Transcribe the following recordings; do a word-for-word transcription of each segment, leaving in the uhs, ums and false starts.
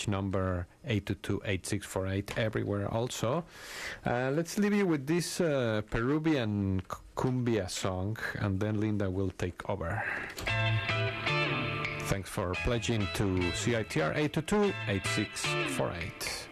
number eight two two, eight six four eight everywhere also. Uh, let's leave you with this uh, Peruvian cumbia song, and then Linda will take over. Thanks for pledging to C I T R eight two two, eight six four eight.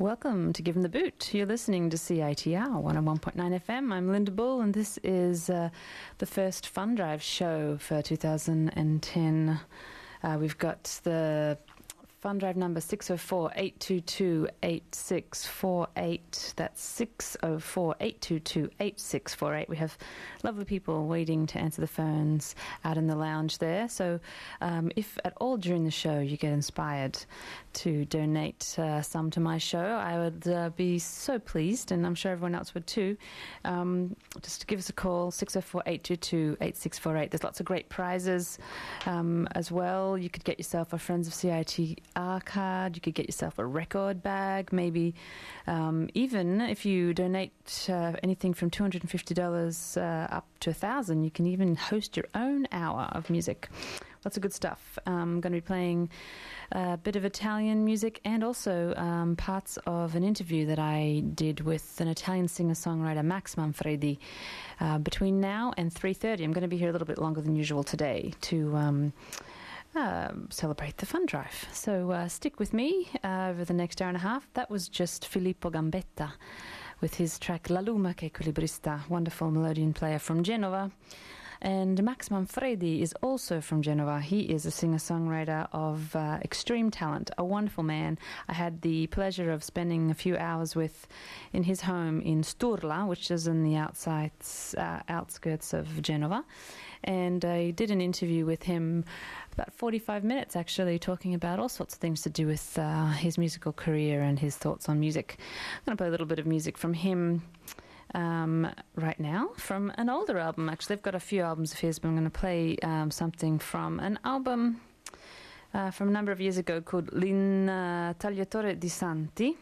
Welcome to Given the Boot. You're listening to C I T R one oh one point nine F M. I'm Linda Bull, and this is uh, the first Fun Drive show for two thousand ten. Uh, we've got the Fun Drive number six oh four, eight two two, eight six four eight. That's six oh four, eight two two, eight six four eight. We have lovely people waiting to answer the phones out in the lounge there. So um, if at all during the show you get inspired to donate uh, some to my show, I would uh, be so pleased, and I'm sure everyone else would too. Um, just give us a call, six oh four, eight two two, eight six four eight. There's lots of great prizes um, as well. You could get yourself a Friends of C I T R card. You could get yourself a record bag, maybe um, even if you donate uh, anything from two hundred fifty dollars uh, up to one thousand dollars, you can even host your own hour of music. Lots of good stuff. I'm going to be playing a bit of Italian music and also um, parts of an interview that I did with an Italian singer-songwriter, Max Manfredi, uh, between now and three thirty. I'm going to be here a little bit longer than usual today to um, uh, celebrate the Fun Drive. So uh, stick with me uh, over the next hour and a half. That was just Filippo Gambetta with his track La Luma che Equilibrista, wonderful melodeon player from Genova. And Max Manfredi is also from Genova. He is a singer-songwriter of uh, extreme talent, a wonderful man. I had the pleasure of spending a few hours with in his home in Sturla, which is in the outsides, uh, outskirts of Genova. And I did an interview with him, about forty-five minutes actually, talking about all sorts of things to do with uh, his musical career and his thoughts on music. I'm going to play a little bit of music from him Um, right now, from an older album. Actually, I've got a few albums of his, but I'm going to play um, something from an album uh, from a number of years ago called L'Intagliatore di Santi,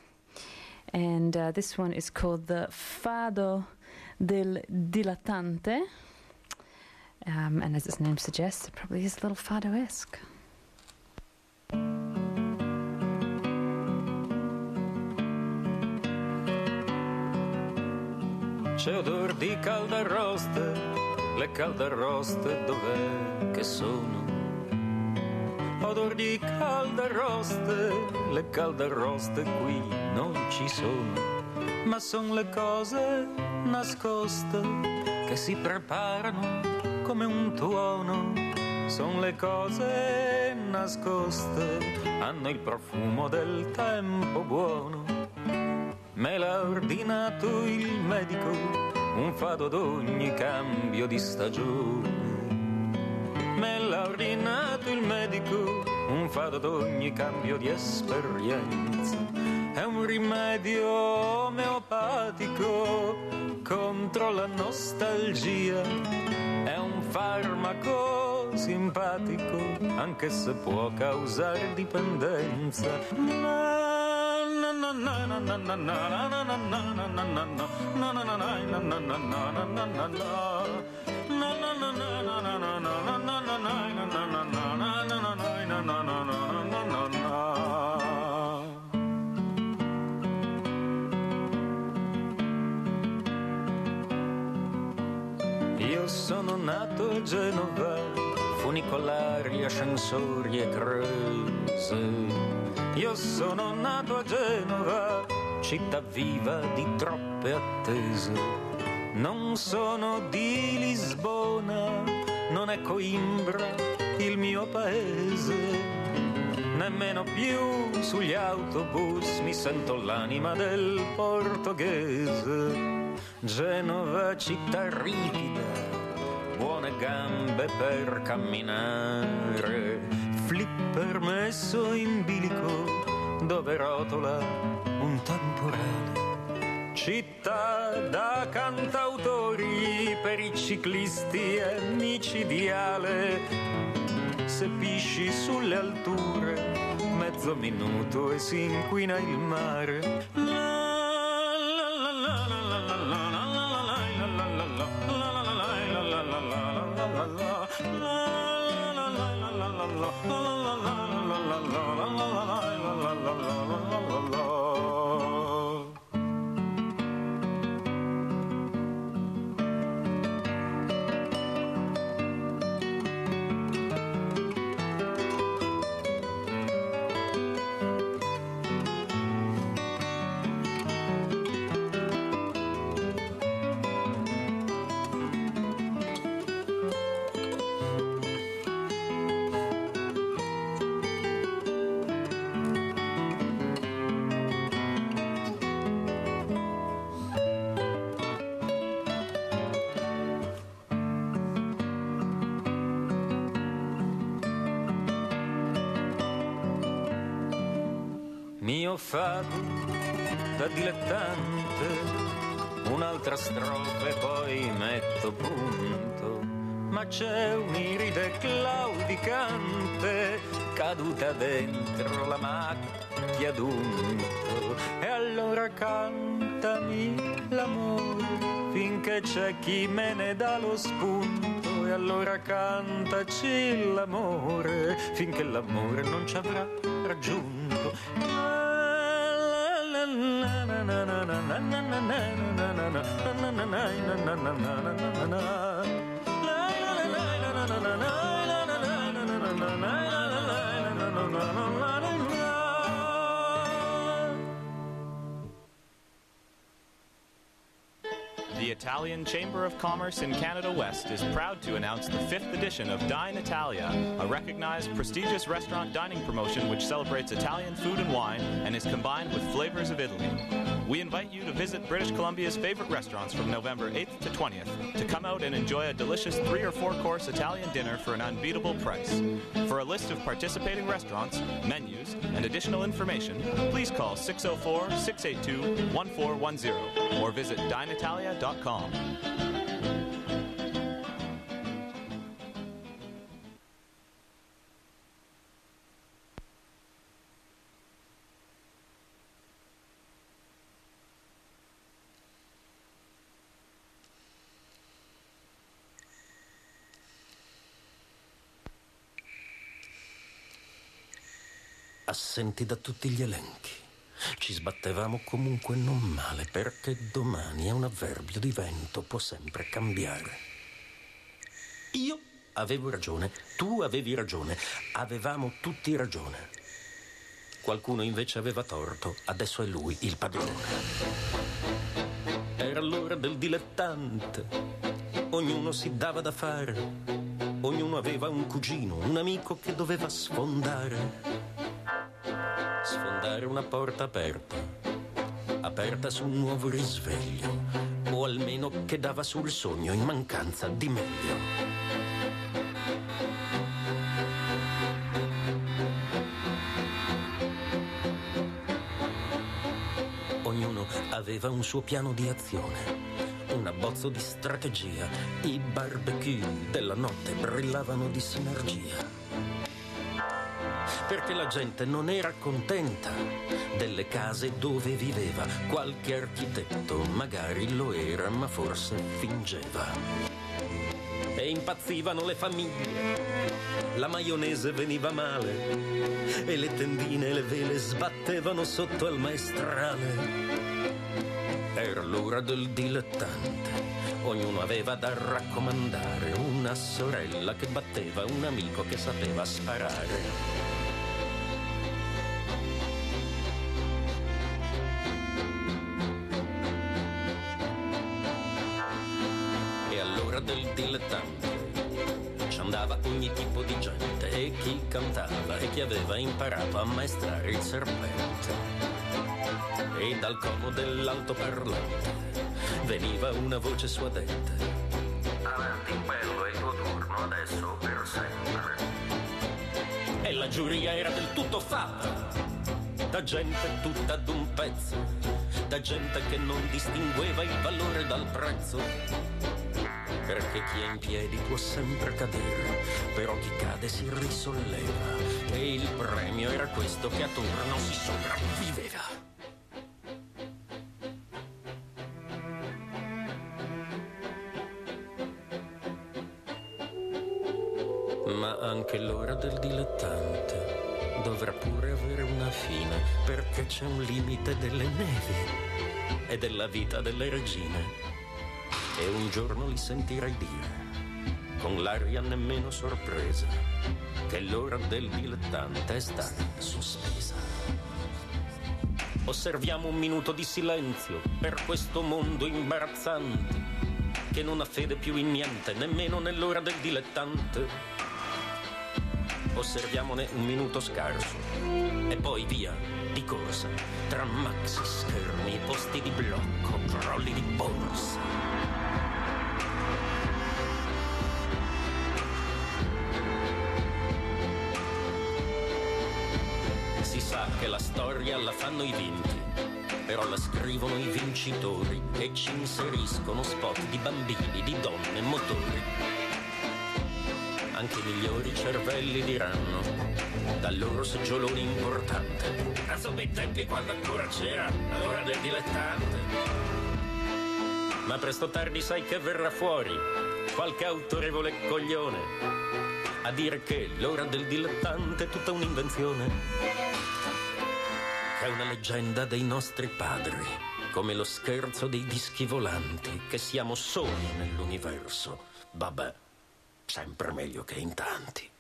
and uh, this one is called the Fado del Dilettante, um, and as its name suggests, it probably is a little fado-esque. C'è odor di caldarroste, le caldarroste dov'è che sono? Odor di caldarroste, le caldarroste qui non ci sono, ma son le cose nascoste che si preparano come un tuono. Son le cose nascoste, hanno il profumo del tempo buono. Me l'ha ordinato il medico, un fado d'ogni cambio di stagione. Me l'ha ordinato il medico, un fado d'ogni cambio di esperienza. È un rimedio omeopatico contro la nostalgia. È un farmaco simpatico, anche se può causare dipendenza. Io sono nato a Genova, funicolari, ascensori e creuse. Io sono nato a Genova, città viva di troppe attese. Non sono di Lisbona, non è Coimbra il mio paese. Nemmeno più sugli autobus mi sento l'anima del portoghese. Genova città ripida, buone gambe per camminare, flipper messo in bilico dove rotola un temporale. Città da cantautori per i ciclisti è micidiale. Se pisci sulle alture mezzo minuto e si inquina il mare. mio fado da dilettante, un'altra strofa e poi metto punto. Ma c'è un'iride claudicante caduta dentro la macchia d'unto, e allora cantami l'amore finché c'è chi me ne dà lo spunto, e allora cantaci l'amore finché l'amore non ci avrà raggiunto. The Italian Chamber of Commerce in Canada West is proud to announce the fifth edition of Dine Italia, a recognized, prestigious restaurant dining promotion which celebrates Italian food and wine and is combined with flavors of Italy. We invite you to visit British Columbia's favorite restaurants from November eighth to twentieth to come out and enjoy a delicious three or four course Italian dinner for an unbeatable price. For a list of participating restaurants, menus, and additional information, please call six oh four, six eight two, one four one zero or visit dine italia dot com. Assenti da tutti gli elenchi. Ci sbattevamo comunque non male, perché domani è un avverbio di vento, può sempre cambiare. Io avevo ragione, tu avevi ragione, avevamo tutti ragione. Qualcuno invece aveva torto, adesso è lui il padrone. Era l'ora del dilettante, ognuno si dava da fare, ognuno aveva un cugino, un amico che doveva sfondare. Sfondare una porta aperta, aperta su un nuovo risveglio, o almeno che dava sul sogno in mancanza di meglio. Ognuno aveva un suo piano di azione, un abbozzo di strategia, i barbecue della notte brillavano di sinergia. Perché la gente non era contenta delle case dove viveva. Qualche architetto magari lo era, ma forse fingeva. E impazzivano le famiglie, la maionese veniva male e le tendine e le vele sbattevano sotto al maestrale. Era l'ora del dilettante, ognuno aveva da raccomandare, una sorella che batteva, un amico che sapeva sparare. Del dilettante ci andava ogni tipo di gente, e chi cantava e chi aveva imparato a ammaestrare il serpente. E dal cono dell'altoparlante veniva una voce suadente: avanti, quello è il tuo turno, adesso per sempre. E la giuria era del tutto fatta da gente tutta d'un pezzo, da gente che non distingueva il valore dal prezzo. Perché chi è in piedi può sempre cadere, però chi cade si risolleva, e il premio era questo, che a turno si sopravviveva. Ma anche l'ora del dilettante dovrà pure avere una fine, perché c'è un limite delle nevi e della vita delle regine. E un giorno li sentirai dire, con l'aria nemmeno sorpresa, che l'ora del dilettante è stata sospesa. Osserviamo un minuto di silenzio per questo mondo imbarazzante, che non ha fede più in niente, nemmeno nell'ora del dilettante. Osserviamone un minuto scarso, e poi via, di corsa, tra maxi schermi, posti di blocco, crolli di borsa. Si sa che la storia la fanno i vinti, però la scrivono i vincitori e ci inseriscono spot di bambini, di donne, motori. Anche i migliori cervelli diranno dal loro seggiolone importante: cazzo, bei tempi quando ancora c'era l'ora del dilettante. Ma presto o tardi sai che verrà fuori qualche autorevole coglione a dire che l'ora del dilettante è tutta un'invenzione, che è una leggenda dei nostri padri, come lo scherzo dei dischi volanti, che siamo soli nell'universo. Vabbè, sempre meglio che in tanti.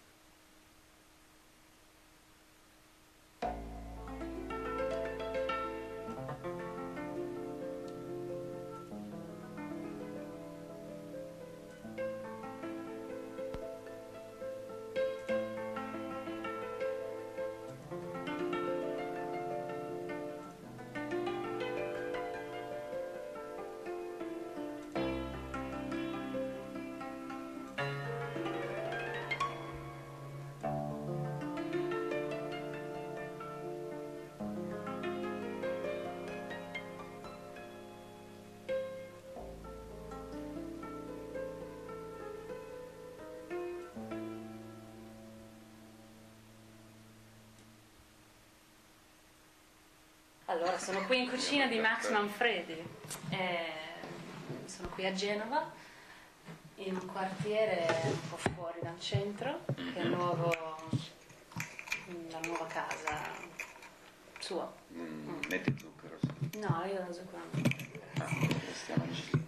Allora, sono qui in cucina di Max Manfredi, eh, sono qui a Genova, in un quartiere un po' fuori dal centro, che è il nuovo, la nuova casa sua. Mm, mm. Metti zucchero? Sì. No, io non zucchero. Ah, stiamo in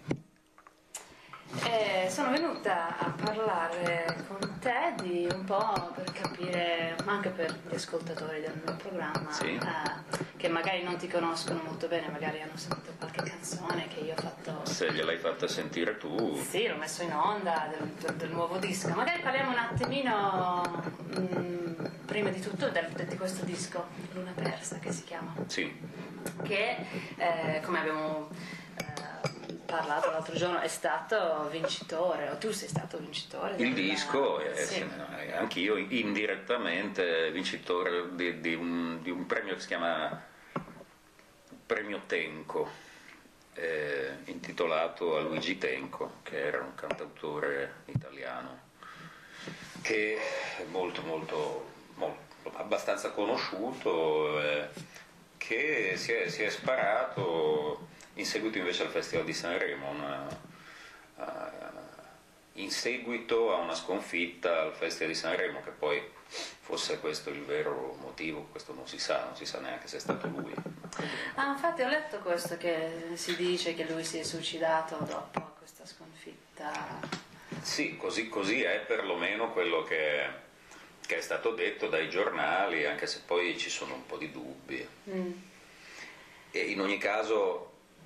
Eh, sono venuta a parlare con te di un po' per capire, ma anche per gli ascoltatori del mio programma, sì. eh, che magari non ti conoscono molto bene, magari hanno sentito qualche canzone che io ho fatto. Se gliel'hai fatta sentire tu. Sì, l'ho messo in onda del, del, del nuovo disco. Magari parliamo un attimino mh, prima di tutto del, di questo disco, Luna Persa, che si chiama. Sì. Che eh, come abbiamo parlato l'altro giorno è stato vincitore, o tu sei stato vincitore. Il disco, eh, eh, sì. Anch'io indirettamente vincitore di, di, un, di un premio che si chiama Premio Tenco, eh, intitolato a Luigi Tenco, che era un cantautore italiano che è molto molto, molto abbastanza conosciuto, eh, che si è, si è sparato in seguito invece al Festival di Sanremo, una, uh, in seguito a una sconfitta al Festival di Sanremo, che poi fosse questo il vero motivo, questo non si sa, non si sa neanche se è stato lui. Ah, infatti ho letto questo, che si dice che lui si è suicidato dopo questa sconfitta. Sì, così, così è perlomeno quello che, che è stato detto dai giornali, anche se poi ci sono un po' di dubbi. Mm. E in ogni caso,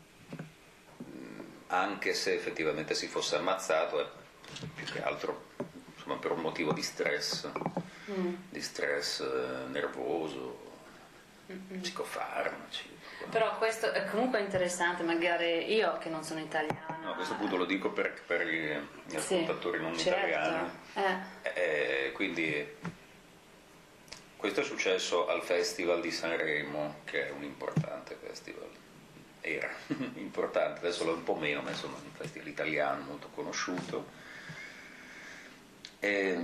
anche se effettivamente si fosse ammazzato, è più che altro insomma, per un motivo di stress, mm. di stress eh, nervoso, Mm-mm. psicofarmaci. Però questo è comunque interessante, magari io che non sono italiana. No, a questo punto lo dico per, per gli ascoltatori sì, non certo. italiani. Eh. Eh, quindi questo è successo al Festival di Sanremo, che è un importante festival. Era importante, adesso lo è un po' meno, ma insomma è un festival italiano molto conosciuto. E,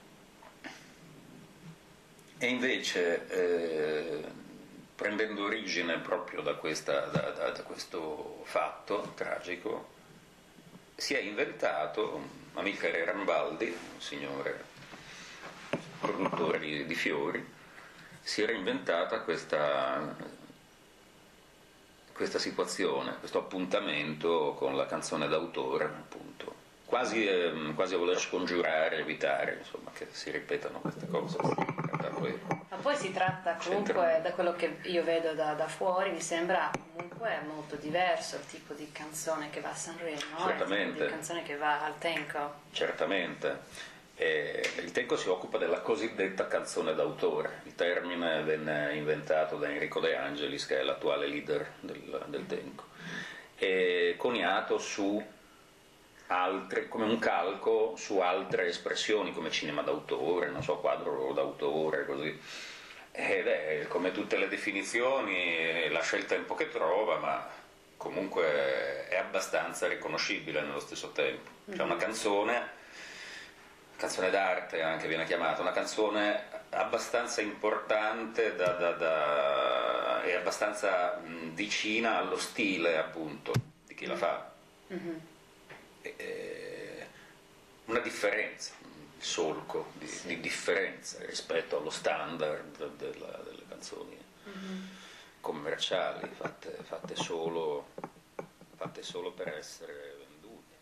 e invece, eh, prendendo origine proprio da, questa, da, da, da questo fatto tragico, si è inventato Amilcare Rambaldi, un signore produttore di, di fiori, si era inventata questa questa situazione, questo appuntamento con la canzone d'autore, appunto, quasi, eh, quasi a voler scongiurare, evitare, insomma, che si ripetano queste cose. Poi Ma poi si tratta comunque, da quello che io vedo da, da fuori, mi sembra comunque molto diverso il tipo di canzone che va a Sanremo, certamente. Il tipo di canzone che va al Tenco. Certamente. E il Tenco si occupa della cosiddetta canzone d'autore. Il termine venne inventato da Enrico De Angelis, che è l'attuale leader del, del Tenco, e coniato su altre, come un calco su altre espressioni come cinema d'autore, non so, quadro d'autore, così. ed è, come tutte le definizioni, la scelta è un po' che trova, ma comunque è abbastanza riconoscibile nello stesso tempo. C'è una canzone, canzone d'arte anche viene chiamata, una canzone abbastanza importante da, da, da, e abbastanza mh, vicina allo stile appunto di chi la fa. Mm-hmm. e, e, una differenza, il solco di, sì. di differenza rispetto allo standard della, delle canzoni mm-hmm. commerciali fatte, fatte, solo, fatte solo per essere vendute.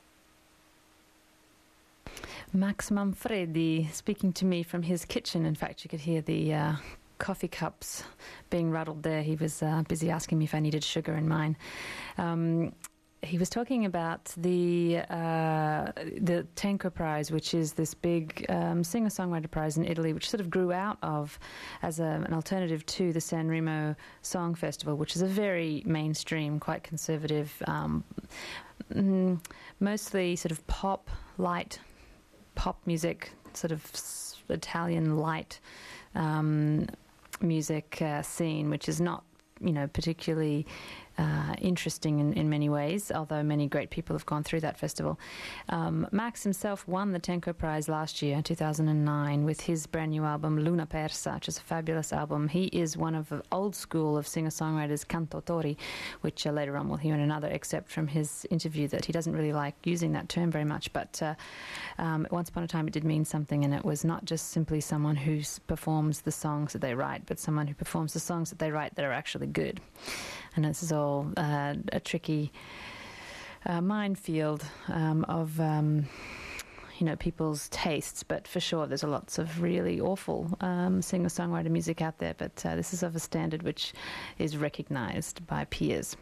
Max Manfredi speaking to me from his kitchen. In fact, you could hear the uh, coffee cups being rattled there. He was uh, busy asking me if I needed sugar in mine. Um, He was talking about the uh, the Tenco Prize, which is this big um, singer-songwriter prize in Italy, which sort of grew out of as a, an alternative to the Sanremo Song Festival, which is a very mainstream, quite conservative, um, mm, mostly sort of pop, light pop music, sort of Italian light um, music uh, scene, which is not, you know, particularly Uh, interesting in, in many ways, although many great people have gone through that festival. Um, Max himself won the Tenco Prize last year, two thousand nine, with his brand new album Luna Persa, which is a fabulous album. He is one of the old school of singer-songwriters, cantautori, which uh, later on we'll hear in another excerpt from his interview that he doesn't really like using that term very much, but uh, um, once upon a time it did mean something, and it was not just simply someone who performs the songs that they write, but someone who performs the songs that they write that are actually good. And this is all uh, a tricky uh, minefield um, of, um, you know, people's tastes. But for sure, there's a lots of really awful um, singer-songwriter music out there. But uh, this is of a standard which is recognised by peers.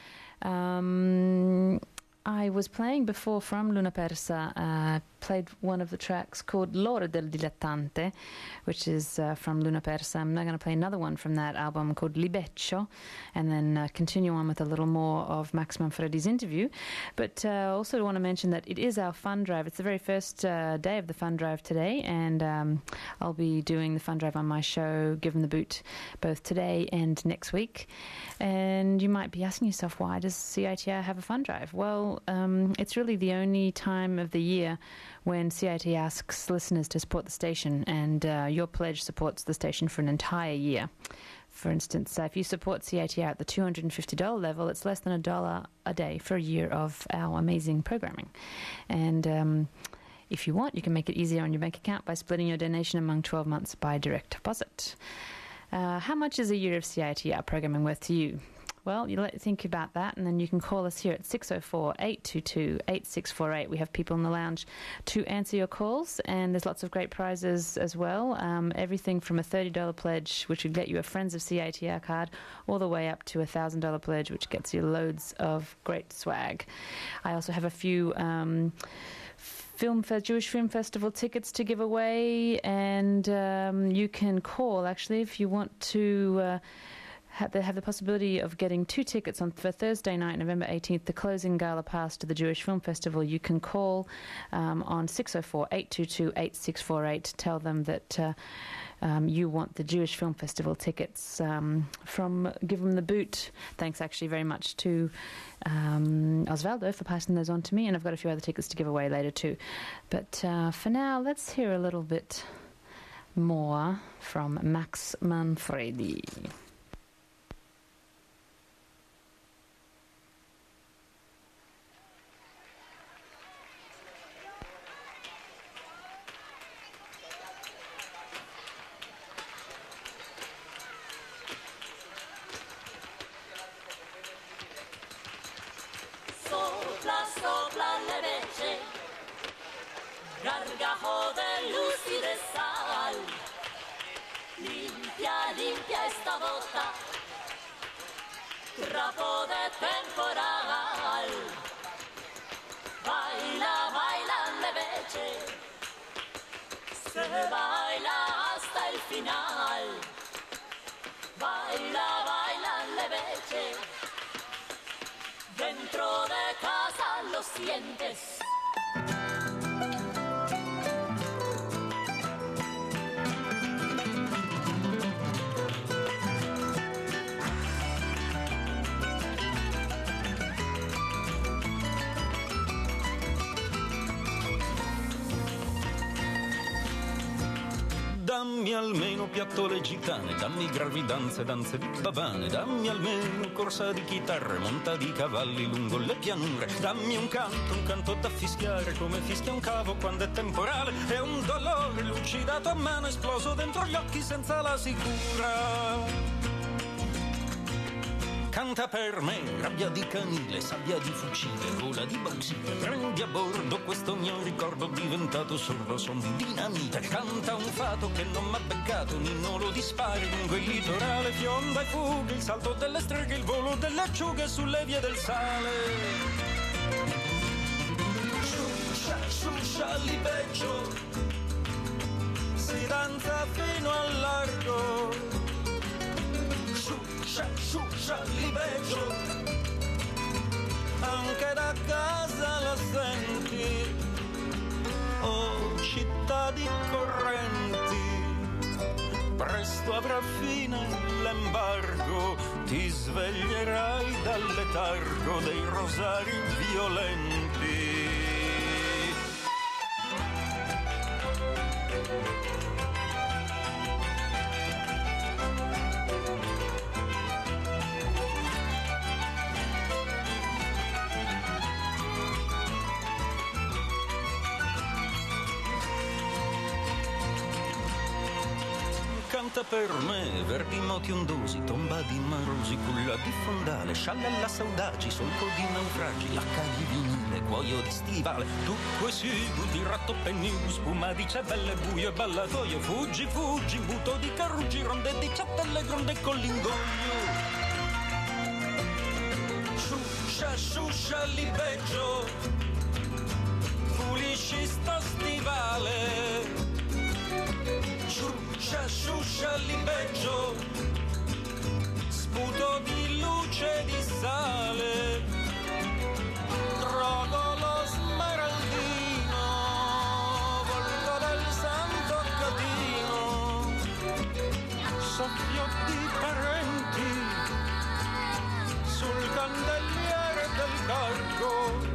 Um, I was playing before from Luna Persa, uh, played one of the tracks called L'ora del dilettante, which is uh, from Luna Persa. I'm now going to play another one from that album called Libeccio, and then uh, continue on with a little more of Max Manfredi's interview. But uh, also want to mention that it is our fund drive. It's the very first uh, day of the fund drive today, and um, I'll be doing the fund drive on my show, Given the Boot, both today and next week. And you might be asking yourself, why does C I T R have a fund drive? Well, um, it's really the only time of the year when C I T asks listeners to support the station, and uh, your pledge supports the station for an entire year. For instance, uh, if you support C I T R at the two hundred fifty dollars level, it's less than a dollar a day for a year of our amazing programming. And um, if you want, you can make it easier on your bank account by splitting your donation among twelve months by direct deposit. Uh, how much is a year of C I T R programming worth to you? Well, you let think about that, and then you can call us here at six oh four, eight two two, eight six four eight. We have people in the lounge to answer your calls, and there's lots of great prizes as well. Um, everything from a thirty dollars pledge, which would get you a Friends of C I T R card, all the way up to a one thousand dollars pledge, which gets you loads of great swag. I also have a few Um, Film for Jewish Film Festival tickets to give away, and um, you can call actually if you want to uh, have, the, have the possibility of getting two tickets on for Thursday night, November eighteenth, the closing gala pass to the Jewish Film Festival. You can call um, on six oh four, eight two two, eight six four eight. Tell them that uh, um, you want the Jewish Film Festival tickets um, from Give 'em the Boot. Thanks actually very much to Um, Osvaldo for passing those on to me, and I've got a few other tickets to give away later too. But uh, for now, let's hear a little bit more from Max Manfredi. Gargajo de luz y de sal, limpia, limpia esta bota, trapo de temporal. Baila, baila, leveche, se baila hasta el final. Baila, baila, leveche, dentro de casa lo sientes. dammi almeno piattole gitane, dammi gravidanze, danze di pavane, dammi almeno corsa di chitarre, monta di cavalli lungo le pianure, dammi un canto, un canto da fischiare come fischia un cavo quando è temporale, e un dolore lucidato a mano esploso dentro gli occhi senza la sicura. Canta per me, rabbia di canile, sabbia di fucile, gola di bauxite, prendi a bordo questo mio ricordo diventato sordo, son di dinamite, canta un fato che non m'ha beccato, ninno di spari lungo il litorale, fionda e fuga, il salto delle streghe, il volo delle acciughe sulle vie del sale. Sciuscia, sciuscia, libeggio, si danza fino al largo. Sciuscia, sciuscia, libeggio, anche da casa la senti, oh città di correnti, presto avrà fine l'embargo, ti sveglierai dal letargo dei rosari violenti. Canta per me, verdi moti ondosi, tomba di marosi, culla di fondale, sciallella saudaci, solco di naufragi, lacca di vinile, cuoio di stivale, tu segui di ratto pennilu, spuma di cebelle, buio e ballatoio, fuggi, fuggi, imbuto di caruggi, ronde di ciappelle, gronde con l'ingoglio. Sciuscia, sciuscia, libeggio, pulisci sto stivale. Sciuscia, sciuscia, libeggio, sputo di luce di sale, drogo lo smeraldino, volto del santo catino, soffio di parenti, sul candeliere del cargo.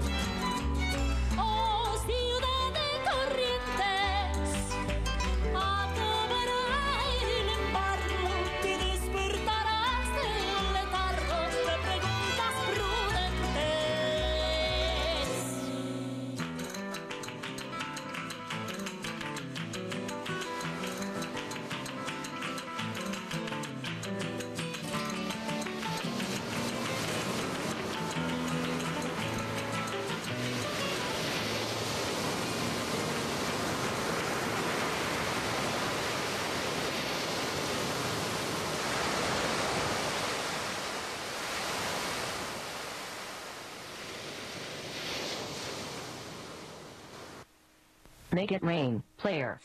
Make it rain, player.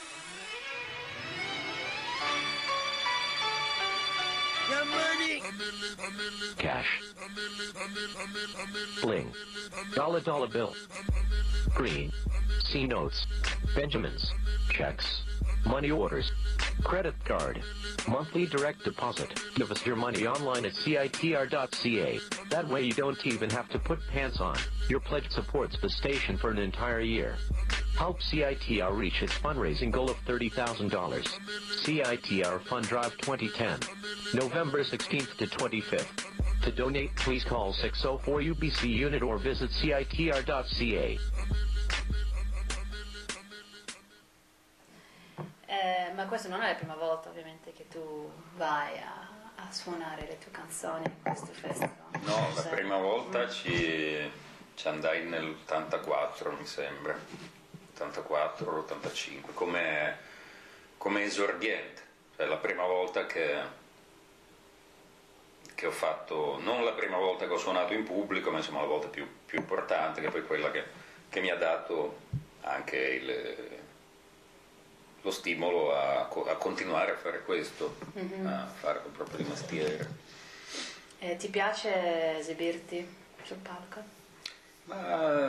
Cash. Bling. Dollar dollar bill. Green. C notes. Benjamins. Checks. Money orders. Credit card. Monthly direct deposit. Give us your money online at C I T R dot C A. That way you don't even have to put pants on. Your pledge supports the station for an entire year. Help C I T R reach its fundraising goal of thirty thousand dollars. C I T R Fund Drive twenty ten. November sixteenth to twenty-fifth. To donate, please call six oh four U B C unit or visit C I T R dot C A. Eh, ma questa non è la prima volta ovviamente che tu vai a, a suonare le tue canzoni in questo festival. No, la prima volta ci, ci andai nell'ottantaquattro mi sembra, ottantaquattro ottantacinque, come, come esordiente, cioè la prima volta che, che ho fatto, non la prima volta che ho suonato in pubblico, ma insomma la volta più, più importante, che poi quella che, che mi ha dato anche il... lo stimolo a, a continuare a fare questo, mm-hmm. a fare proprio di mestiere. E ti piace esibirti sul palco? Ma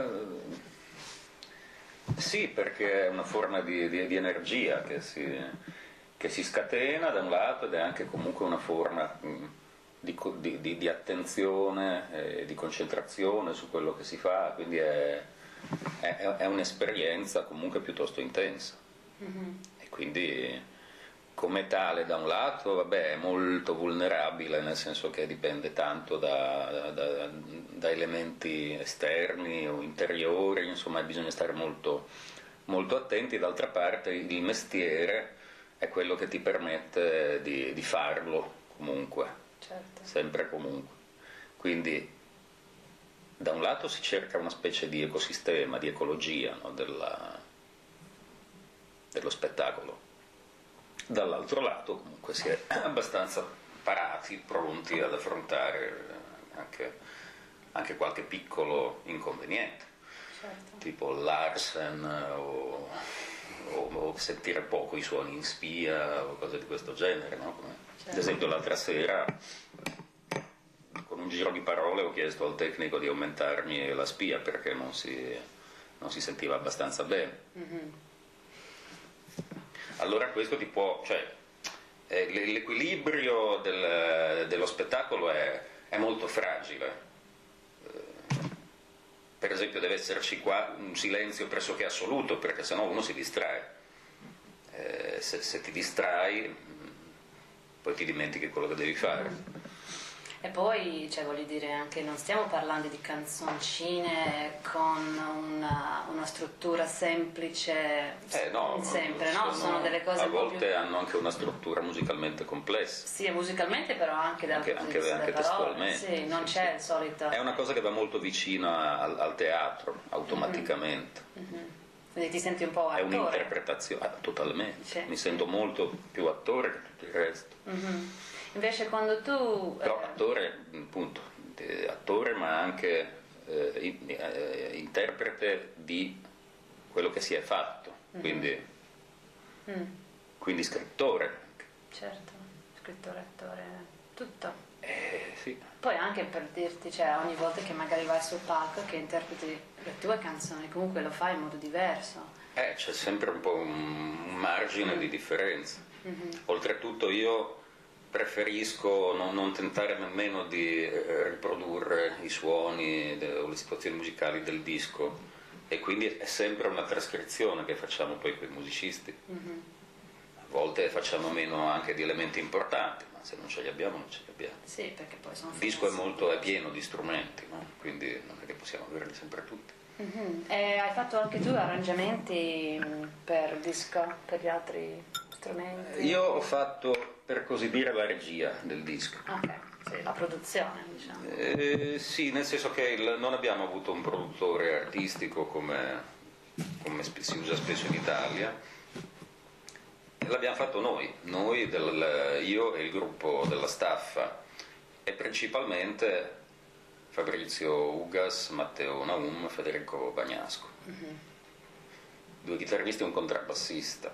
sì, perché è una forma di, di, di energia che si, che si scatena da un lato ed è anche comunque una forma di, di, di attenzione e di concentrazione su quello che si fa, quindi è, è, è un'esperienza comunque piuttosto intensa. Mm-hmm. E quindi come tale, da un lato, vabbè, è molto vulnerabile, nel senso che dipende tanto da, da, da elementi esterni o interiori, insomma bisogna stare molto, molto attenti. D'altra parte il mestiere è quello che ti permette di, di farlo comunque, certo. sempre e comunque. Quindi da un lato si cerca una specie di ecosistema, di ecologia, no, della, dello spettacolo. Dall'altro lato comunque si è abbastanza parati, pronti ad affrontare anche, anche qualche piccolo inconveniente, certo. tipo l'Arsen o, o, o sentire poco i suoni in spia o cose di questo genere, no? Come, certo. Ad esempio l'altra sera con un giro di parole ho chiesto al tecnico di aumentarmi la spia perché non si, non si sentiva abbastanza bene. Mm-hmm. Allora questo ti può, cioè eh, l'equilibrio del, dello spettacolo è, è molto fragile. Eh, per esempio deve esserci qua un silenzio pressoché assoluto, perché sennò uno si distrae. Eh, se, se ti distrai, poi ti dimentichi quello che devi fare. E poi, cioè, voglio dire, anche non stiamo parlando di canzoncine con una, una struttura semplice, eh no, sempre, sono, no? Sono delle cose a volte più... hanno anche una struttura musicalmente complessa. Sì, musicalmente, però anche dal anche, punto di anche, vista anche delle parole. testualmente. Sì, non sì, c'è sì. il solito... È una cosa che va molto vicina al, al teatro, automaticamente. Mm-hmm. Mm-hmm. Quindi ti senti un po' attore? È un'interpretazione, ah, totalmente. Sì. Mi sento molto più attore che tutto il resto. Mm-hmm. Invece quando tu... Però attore, appunto, eh, attore ma anche eh, in, eh, interprete di quello che si è fatto, Mm-hmm. quindi, mm. quindi scrittore. Certo, scrittore, attore, tutto. Eh, sì. Poi anche per dirti, cioè ogni volta che magari vai sul palco che interpreti le tue canzoni, comunque lo fai in modo diverso. Eh, c'è sempre un po' un, un margine mm. di differenza. Mm-hmm. Oltretutto io preferisco non, non tentare nemmeno di eh, riprodurre i suoni de, o le situazioni musicali del disco, e quindi è sempre una trascrizione che facciamo poi con i musicisti. Mm-hmm. A volte facciamo meno anche di elementi importanti, ma se non ce li abbiamo non ce li abbiamo. Sì, perché poi sono... Il disco è molto è pieno di strumenti, no? Quindi non è che possiamo averli sempre tutti. Mm-hmm. E hai fatto anche tu arrangiamenti per disco, per gli altri strumenti? Io ho fatto, per così dire, la regia del disco. Ok, sì, la produzione, diciamo. Eh, sì, nel senso che il, non abbiamo avuto un produttore artistico come, come si usa spesso in Italia. L'abbiamo fatto noi, noi del, io e il gruppo della staffa, e principalmente Fabrizio Ugas, Matteo Naum, Federico Bagnasco. Mm-hmm. Due chitarristi e un contrabbassista.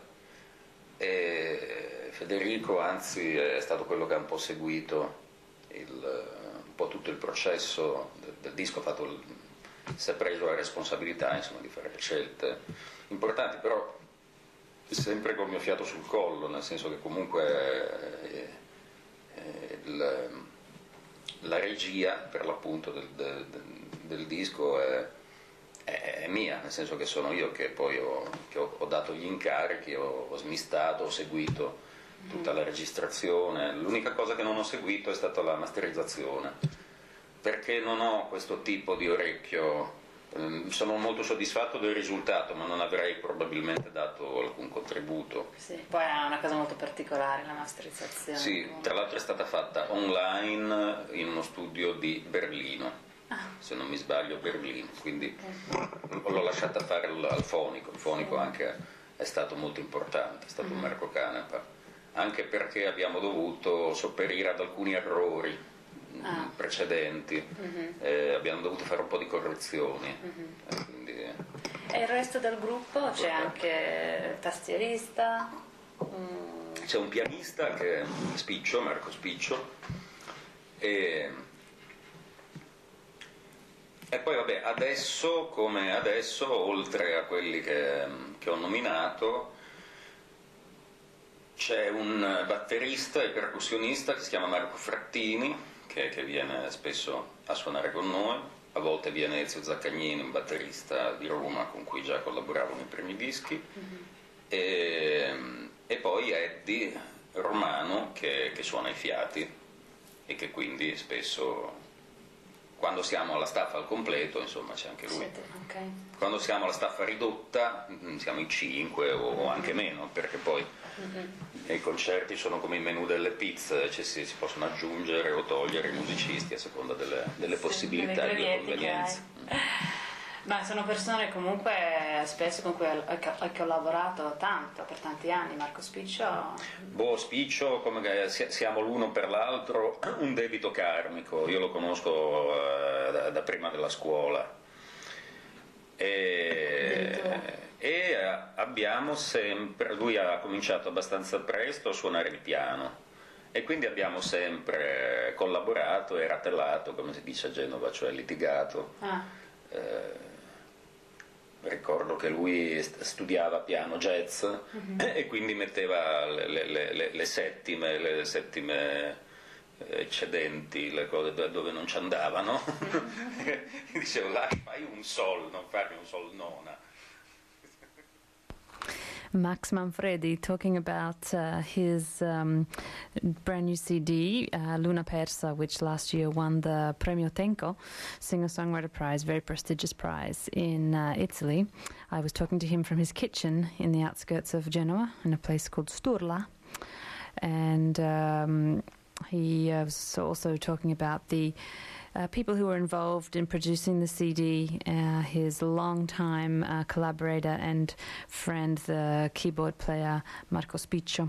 E Federico anzi è stato quello che ha un po' seguito il, un po' tutto il processo del, del disco, ha fatto il, si è preso la responsabilità, insomma, di fare le scelte importanti, però sempre col mio fiato sul collo, nel senso che comunque eh, eh, il, la regia per l'appunto del, del, del disco è, è mia, nel senso che sono io che poi ho, che ho, ho dato gli incarichi, ho, ho smistato, ho seguito tutta la registrazione. L'unica cosa che non ho seguito è stata la masterizzazione, perché non ho questo tipo di orecchio. Sono molto soddisfatto del risultato, ma non avrei probabilmente dato alcun contributo. Sì, poi è una cosa molto particolare la masterizzazione. Sì, tra l'altro è stata fatta online in uno studio di Berlino, ah. se non mi sbaglio Berlino, quindi eh. l'ho lasciata fare al, al fonico, il fonico sì. anche è stato molto importante, è stato mm-hmm. Marco Canepa, anche perché abbiamo dovuto sopperire ad alcuni errori Ah. precedenti, mm-hmm. eh, abbiamo dovuto fare un po' di correzioni. Mm-hmm. eh, quindi... E il resto del gruppo c'è anche il tastierista? Mm. C'è un pianista che è Spiccio, Marco Spiccio, e, e poi vabbè, adesso come adesso, oltre a quelli che, che ho nominato, c'è un batterista e percussionista che si chiama Marco Frattini, Che, che viene spesso a suonare con noi, a volte viene Ezio Zaccagnini, un batterista di Roma con cui già collaboravo nei primi dischi, mm-hmm. e, e poi Eddie, romano che, che suona i fiati e che quindi spesso, quando siamo alla staffa al completo, insomma, c'è anche lui. Siete, okay. Quando siamo alla staffa ridotta siamo in cinque o anche meno, perché poi mm-hmm. i concerti sono come i menù delle pizze, cioè si, si possono aggiungere o togliere i musicisti a seconda delle, delle possibilità e delle convenienze. Ma sono persone comunque spesso con cui hai collaborato tanto, per tanti anni. Marco Spiccio? Boh, Spiccio, come siamo l'uno per l'altro un debito karmico. Io lo conosco uh, da, da prima della scuola. E, e abbiamo sempre, lui ha cominciato abbastanza presto a suonare il piano e quindi abbiamo sempre collaborato e ratellato, come si dice a Genova, cioè litigato. Ah. Eh, ricordo che lui studiava piano jazz mm-hmm. e quindi metteva le, le, le, le settime, le settime eccedenti, le cose dove non ci andavano. Mm-hmm. Dicevo, là fai un sol, non fare un sol nona. Max Manfredi talking about uh, his um, brand new C D, uh, Luna Persa, which last year won the Premio Tenco Singer-Songwriter Prize, very prestigious prize in uh, Italy. I was talking to him from his kitchen in the outskirts of Genoa in a place called Sturla, and um, he uh, was also talking about the Uh, people who were involved in producing the C D, uh, his longtime uh, collaborator and friend, the keyboard player Marco Spiccio.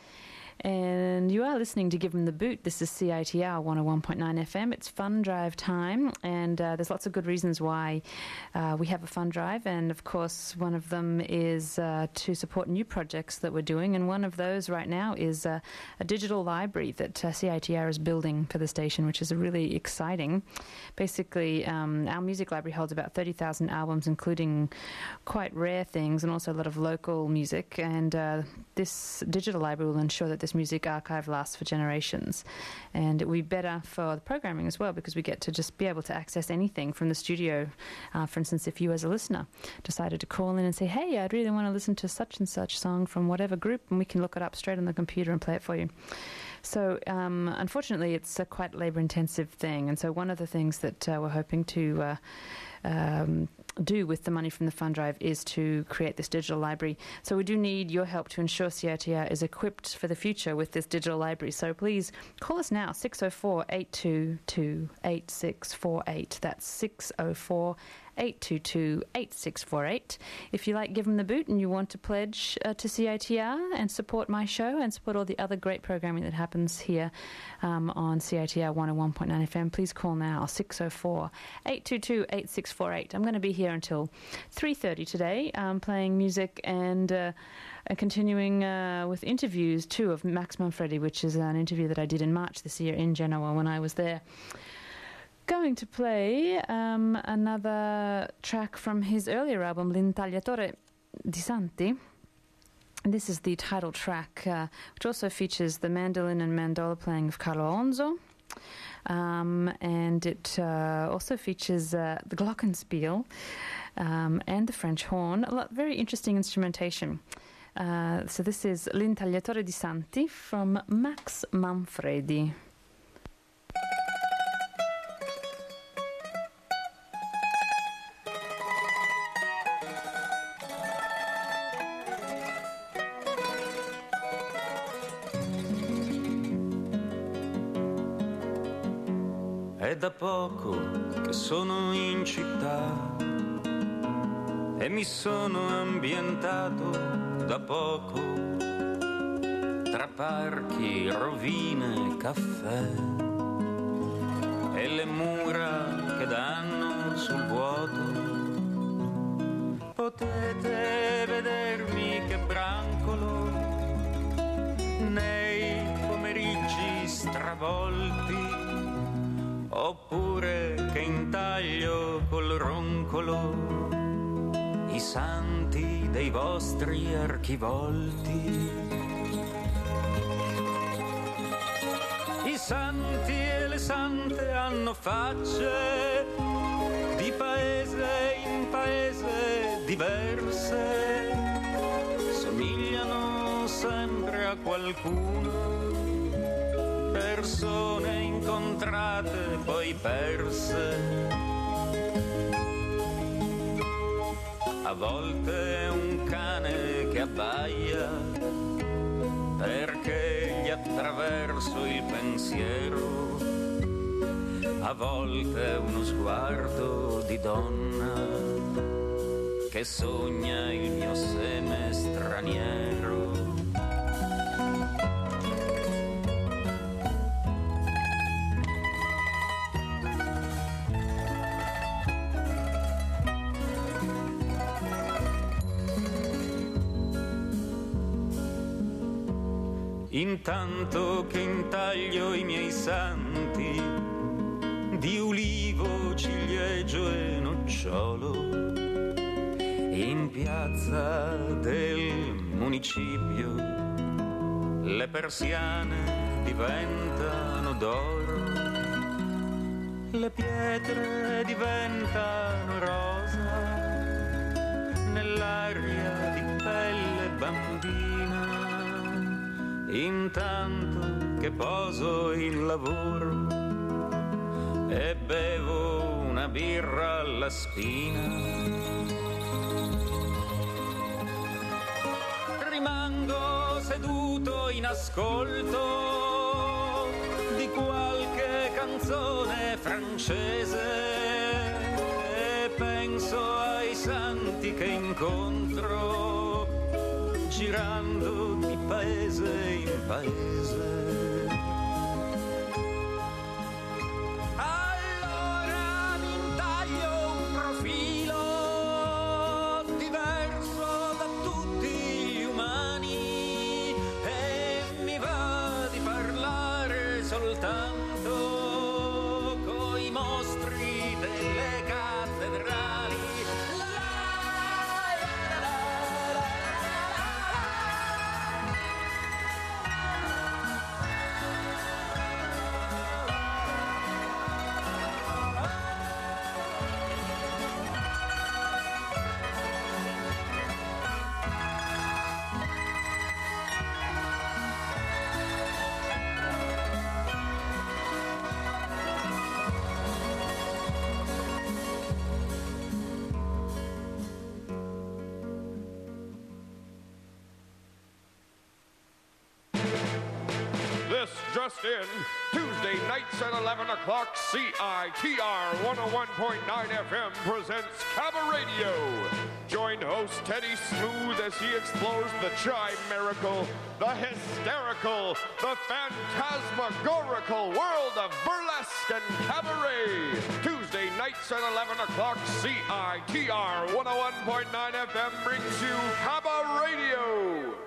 And you are listening to Give 'em the Boot. This is C I T R one oh one point nine F M. It's fund drive time, and uh, there's lots of good reasons why uh, we have a fund drive. And of course, one of them is uh, to support new projects that we're doing. And one of those right now is uh, a digital library that uh, C I T R is building for the station, which is really exciting. Basically, um, our music library holds about thirty thousand albums, including quite rare things and also a lot of local music. And uh, this digital library will ensure that this music archive lasts for generations, and it will be better for the programming as well, because we get to just be able to access anything from the studio. Uh, for instance, if you as a listener decided to call in and say, hey, I'd really want to listen to such and such song from whatever group, and we can look it up straight on the computer and play it for you. So um, unfortunately it's a quite labour intensive thing, and so one of the things that uh, we're hoping to uh, um, do with the money from the fund drive is to create this digital library. So we do need your help to ensure C I T R is equipped for the future with this digital library. So please call us now, six oh four, eight two two, eight six four eight. That's six oh four, eight two two, eight six four eight. If you like Give 'em the Boot and you want to pledge uh, to C I T R and support my show and support all the other great programming that happens here um, on C I T R one oh one point nine F M, please call now, six oh four, eight two two, eight six four eight. I'm going to be here until three thirty today, um, playing music and uh, uh, continuing uh, with interviews too of Max Manfredi, which is an interview that I did in March this year in Genoa when I was there. Going to play um, another track from his earlier album, L'Intagliatore di Santi. This is the title track, uh, which also features the mandolin and mandola playing of Carlo Alonso. Um, and it uh, also features uh, the glockenspiel um, and the French horn. A lot, very interesting instrumentation. Uh, so this is L'Intagliatore di Santi from Max Manfredi. È da poco che sono in città e mi sono ambientato da poco tra parchi, rovine, caffè e le mura che danno sul vuoto. Potete vedermi che brancolo nei pomeriggi stravolti, oppure che intaglio col roncolo i santi dei vostri archivolti. I santi e le sante hanno facce di paese in paese diverse, somigliano sempre a qualcuno, persone incontrate poi perse. A volte è un cane che abbaia perché gli attraverso il pensiero, a volte è uno sguardo di donna che sogna il mio seme straniero. Intanto che intaglio i miei santi di ulivo, ciliegio e nocciolo, in piazza del municipio le persiane diventano d'oro, le pietre diventano rosa, nell'aria di pelle bambina. Intanto che poso il lavoro e bevo una birra alla spina, rimango seduto in ascolto di qualche canzone francese e penso ai santi che incontro girando di paese in paese. Allora mi intaglio un profilo diverso da tutti gli umani e mi va di parlare soltanto coi mostri delle cattedrali. Just in, Tuesday nights at eleven o'clock, C I T R one oh one point nine F M presents Cabba Radio. Join host Teddy Smooth as he explores the chimerical, the hysterical, the phantasmagorical world of burlesque and cabaret. Tuesday nights at eleven o'clock, C I T R one oh one point nine F M brings you Cabba Radio.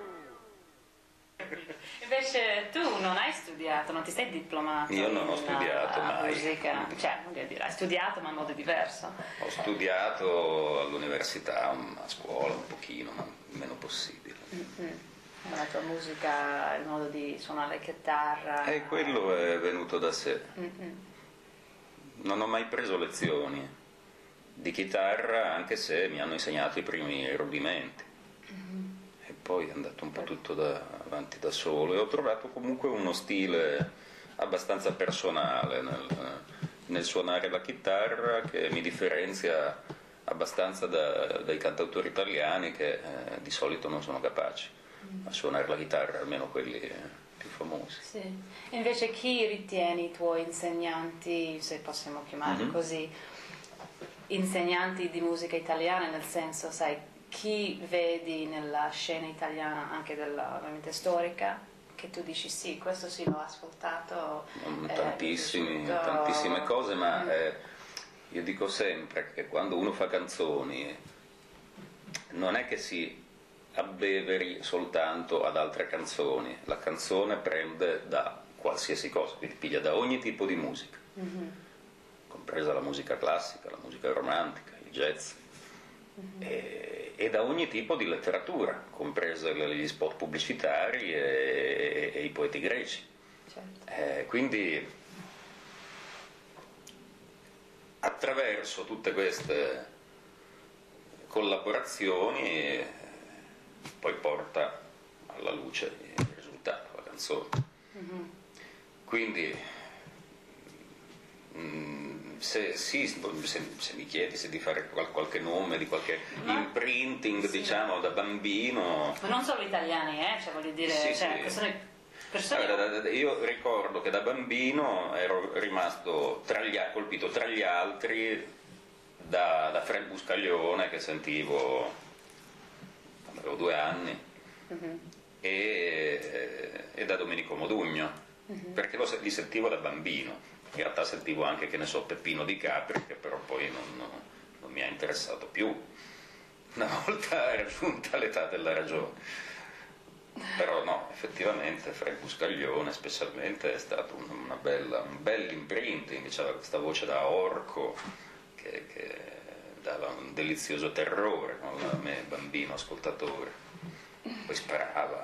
Invece tu non hai studiato, non ti sei diplomato? Io non ho in studiato mai. Musica, cioè, voglio dire, hai studiato ma in modo diverso. Ho studiato all'università, a scuola un pochino, ma il meno possibile. Mm-hmm. La tua musica, il modo di suonare la chitarra... E quello è venuto da sé. Mm-hmm. Non ho mai preso lezioni di chitarra, anche se mi hanno insegnato i primi rudimenti. Mm-hmm. E poi è andato un po' tutto da, avanti da solo e ho trovato comunque uno stile abbastanza personale nel, nel suonare la chitarra che mi differenzia abbastanza da, dai cantautori italiani che eh, di solito non sono capaci a suonare la chitarra, almeno quelli più famosi. Sì. Invece chi ritieni i tuoi insegnanti, se possiamo chiamarli mm-hmm. così, insegnanti di musica italiana, nel senso, sai, chi vedi nella scena italiana, anche della, ovviamente storica, che tu dici sì, questo sì l'ho ascoltato? Eh, Tantissimi, tantissime cose, ma mm. eh, io dico sempre che quando uno fa canzoni non è che si abbeveri soltanto ad altre canzoni, la canzone prende da qualsiasi cosa, quindi piglia da ogni tipo di musica, mm-hmm. compresa la musica classica, la musica romantica, il jazz. Mm-hmm. E, e da ogni tipo di letteratura, comprese gli spot pubblicitari e, e i poeti greci. Certo. Eh, quindi attraverso tutte queste collaborazioni poi porta alla luce il risultato, la canzone. Mm-hmm. Quindi mh, se, sì, se, se mi chiedi se di fare qual, qualche nome, di qualche Ma, imprinting, sì. diciamo, da bambino... Ma non solo italiani, eh? Cioè, voglio dire, sì, cioè, sì. persone... persone... Allora, io ricordo che da bambino ero rimasto tra gli, colpito tra gli altri da, da Fred Buscaglione, che sentivo quando avevo due anni, mm-hmm. e, e da Domenico Modugno, mm-hmm. perché lo, li sentivo da bambino. In realtà sentivo anche, che ne so, Peppino Di Capri, che però poi non, non, non mi ha interessato più una volta raggiunta l'età della ragione. Però no, effettivamente Fred Buscaglione specialmente è stato una bella, un bel imprinting, c'era questa voce da orco che, che dava un delizioso terrore, no? A me bambino ascoltatore, poi sparava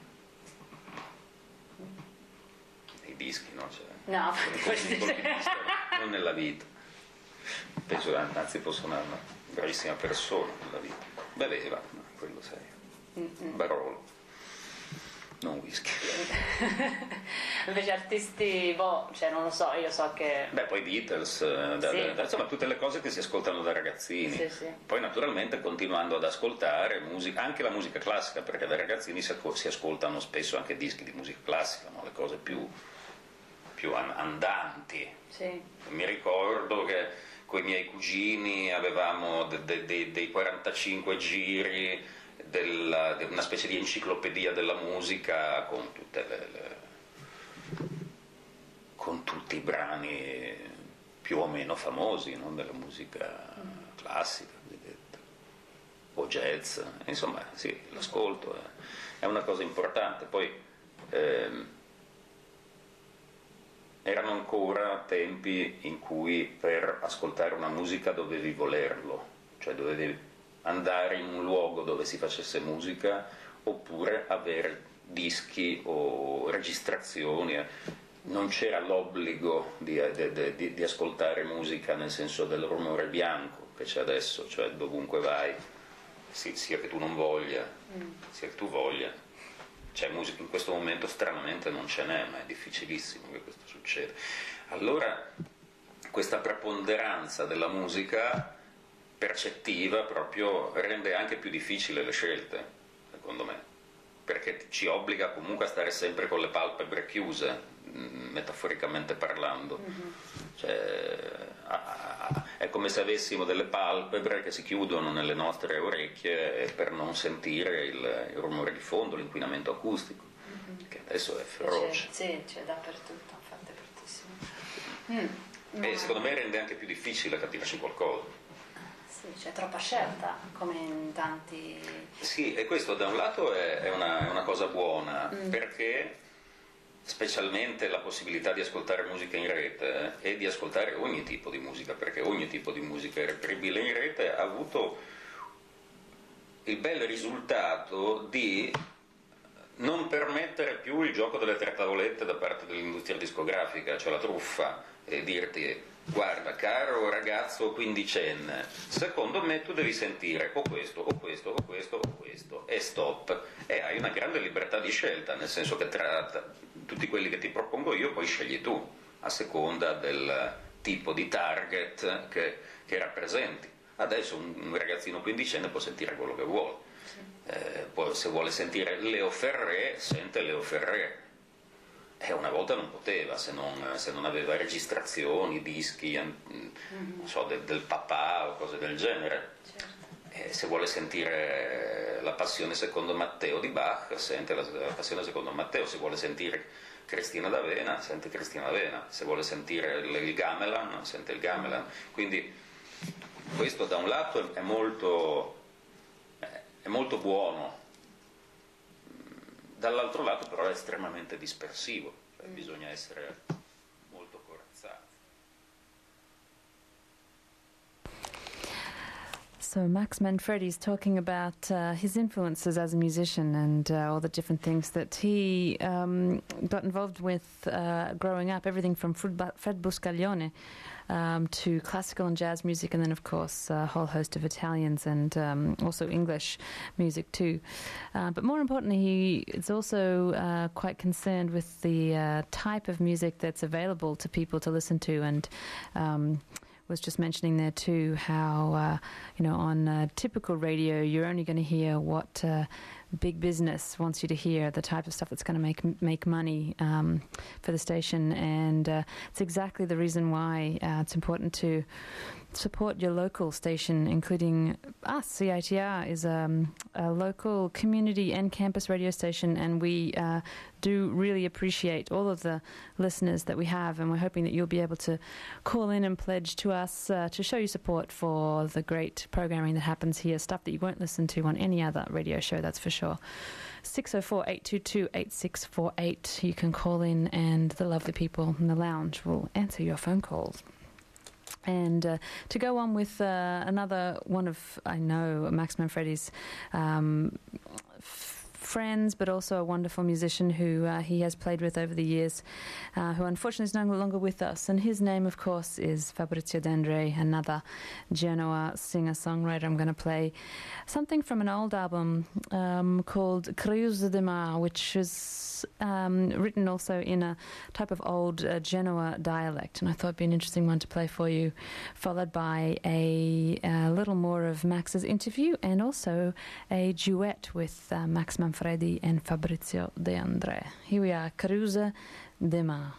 nei dischi, no? Cioè, no, colpi, colpi non nella vita, penso anzi fosse una, una bravissima persona nella vita, beveva, no? Quello sei, Barolo, non whisky. Invece artisti, boh, cioè non lo so, io so che... Beh, poi Beatles, da, sì. da, insomma tutte le cose che si ascoltano da ragazzini. Sì, sì. Poi naturalmente continuando ad ascoltare musica, anche la musica classica, perché da ragazzini si, si ascoltano spesso anche dischi di musica classica, no? Le cose più, più andanti. Sì. Mi ricordo che con i miei cugini avevamo de, de, de, dei quarantacinque giri, della, de una specie di enciclopedia della musica con tutte le, le con tutti i brani più o meno famosi, no? Della musica classica o jazz, insomma sì, l'ascolto è, è una cosa importante. Poi ehm, erano ancora tempi in cui per ascoltare una musica dovevi volerlo, cioè dovevi andare in un luogo dove si facesse musica oppure avere dischi o registrazioni. Non c'era l'obbligo di, di, di, di ascoltare musica nel senso del rumore bianco che c'è adesso, cioè dovunque vai, sì, sia che tu non voglia, mm. sia che tu voglia, c'è musica. In questo momento stranamente non ce n'è, ma è difficilissimo che questo succeda. Allora questa preponderanza della musica percettiva proprio rende anche più difficile le scelte, secondo me, perché ci obbliga comunque a stare sempre con le palpebre chiuse, metaforicamente parlando. Mm-hmm. Cioè, a, a, è come se avessimo delle palpebre che si chiudono nelle nostre orecchie per non sentire il, il rumore di fondo, l'inquinamento acustico, mm-hmm. che adesso è feroce. C'è, sì, c'è dappertutto, infatti è bruttissimo. Mm, e ma... secondo me rende anche più difficile capirci qualcosa. Sì, c'è troppa scelta, come in tanti... Sì, e questo da un lato è, è, una, è una cosa buona, mm. perché specialmente la possibilità di ascoltare musica in rete e di ascoltare ogni tipo di musica, perché ogni tipo di musica è reperibile in rete, ha avuto il bel risultato di non permettere più il gioco delle tre tavolette da parte dell'industria discografica, cioè la truffa, e dirti: guarda, caro ragazzo quindicenne, secondo me tu devi sentire o questo, o questo, o questo, o questo, e stop. E hai una grande libertà di scelta, nel senso che tra, tra tutti quelli che ti propongo io poi scegli tu, a seconda del tipo di target che, che rappresenti. Adesso un, un ragazzino quindicenne può sentire quello che vuole. Sì. Eh, poi, se vuole sentire Leo Ferré, sente Leo Ferré. E una volta non poteva, se non, se non aveva registrazioni, dischi, mm-hmm. non so, del, del papà o cose del genere. Certo. E se vuole sentire la Passione secondo Matteo di Bach, sente la, la Passione secondo Matteo. Se vuole sentire Cristina d'Avena, sente Cristina d'Avena. Se vuole sentire il, il Gamelan, sente il Gamelan. Quindi questo da un lato è molto, è molto buono. Dall'altro lato però è estremamente dispersivo, cioè mm. bisogna essere molto corazzati. So Max Manfredi's talking about uh, his influences as a musician and uh, all the different things that he um, got involved with uh, growing up, everything from Fred Buscaglione um, to classical and jazz music, and then, of course, a whole host of Italians and um, also English music too. Uh, but more importantly, he is also uh, quite concerned with the uh, type of music that's available to people to listen to, and um, was just mentioning there too how uh, you know on uh, typical radio you're only going to hear what uh, big business wants you to hear, the type of stuff that's going to make make money um, for the station, and uh, it's exactly the reason why uh, it's important to support your local station, including us. C I T R is um, a local community and campus radio station, and we uh, do really appreciate all of the listeners that we have, and we're hoping that you'll be able to call in and pledge to us uh, to show you support for the great programming that happens here, stuff that you won't listen to on any other radio show, that's for sure. six oh four, eight two two, eight six four eight. You can call in, and the lovely people in the lounge will answer your phone calls. And uh, to go on with uh, another one of, I know, Max Manfredi's um, f- friends, but also a wonderful musician who uh, he has played with over the years, uh, who unfortunately is no longer with us. And his name, of course, is Fabrizio D'Andrea, another Genoa singer-songwriter. I'm going to play something from an old album um, called Creusa de Mar, which is um, written also in a type of old uh, Genoa dialect. And I thought it'd be an interesting one to play for you, followed by a, a little more of Max's interview and also a duet with uh, Max Manfredi and Fabrizio D'Andrea. Here we are, Creusa de Mar.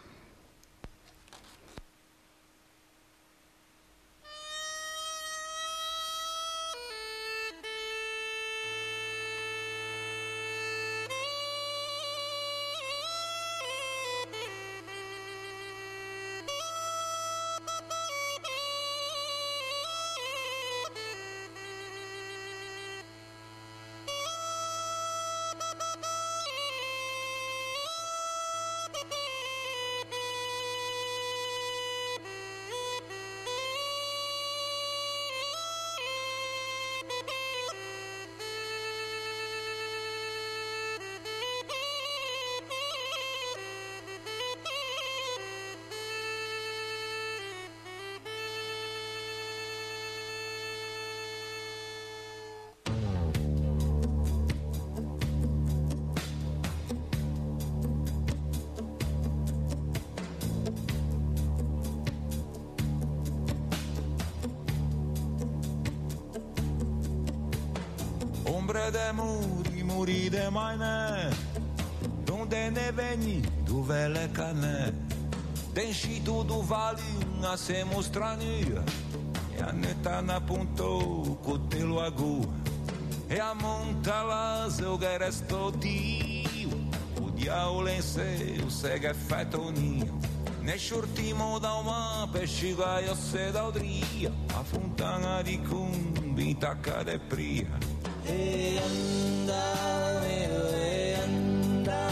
Ombre de muri, muri de maine, donde ne veni, dove le cane, denșitu du vali, a se mostrania, e a neta na punto, cu te luagu, e a monta las, eu che resto tiu, o diavolo in se, o se che fetoninho, ne shurtimo da uma, pesciga io se da odria, a fontana di cumbi, tacca de pria. E anda, e anda,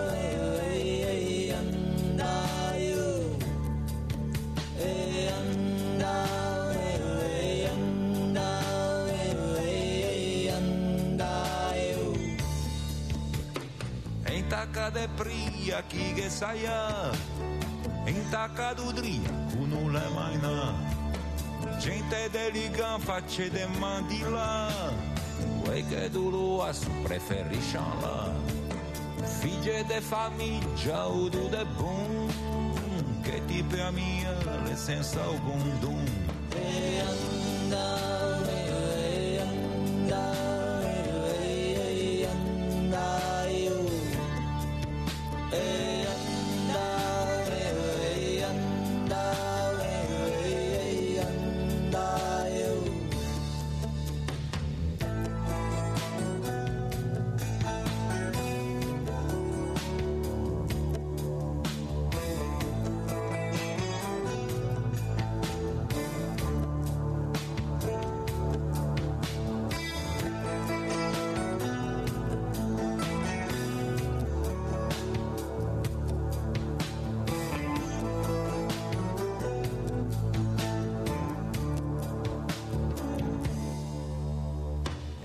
e anda, you. E anda, e anda, e anda, you. Em taca de pria, chi che saia, in taca d'udria, cu non le mai na. Gente delican, facce de mandila. Quei che duro su preferiscono là, figlie de famiglia o du de bun, che ti per mia le senza alcun dun. E anda, e anda, e anda, io. E anda, e anda, e anda, io.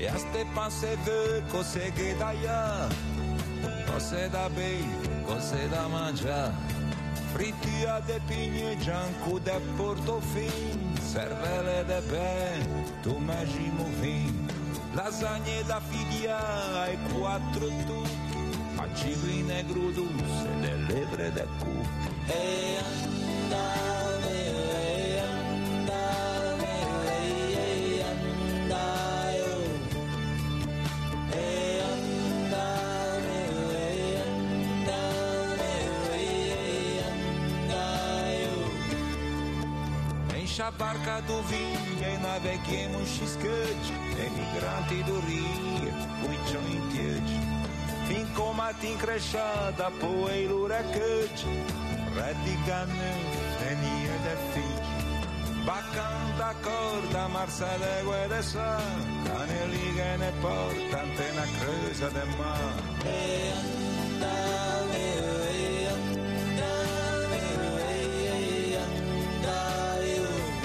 E a ste panse vè cos'è che d'aia, cos'è da bei, cos'è da mangiare. Frittia de pigne, gianco de portofin, cervelle de ben, tu immagino vin. Lasagne da figlia e quattro tucchi, fanciulli negro dulce e lebre de cucchi. E andave, e andave, e andaio. E andave, e andave, e andaio. Enche a barca do vinho e naveguemos xisquete, emigranti do Rio, cuichão em tiete. Fin comatin cresciada, poeiro recete, redigane, fenie de fici. Bacan da corda, Marcele Guedessa, canelighe ne porta, antena creusa de mar. E andave, e andave, e andaio.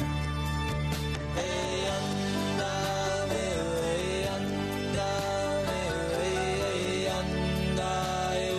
E andave, e andave, e andaio.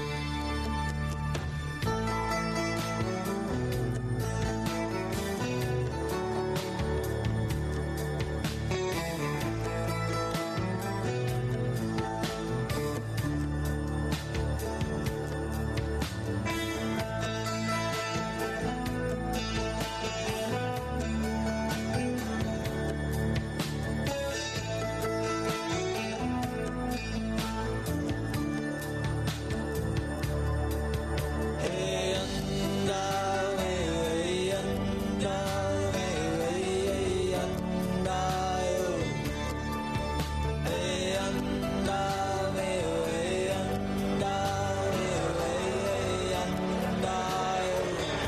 E andave, e andave, e andaio. E andave, e andave, e andaio.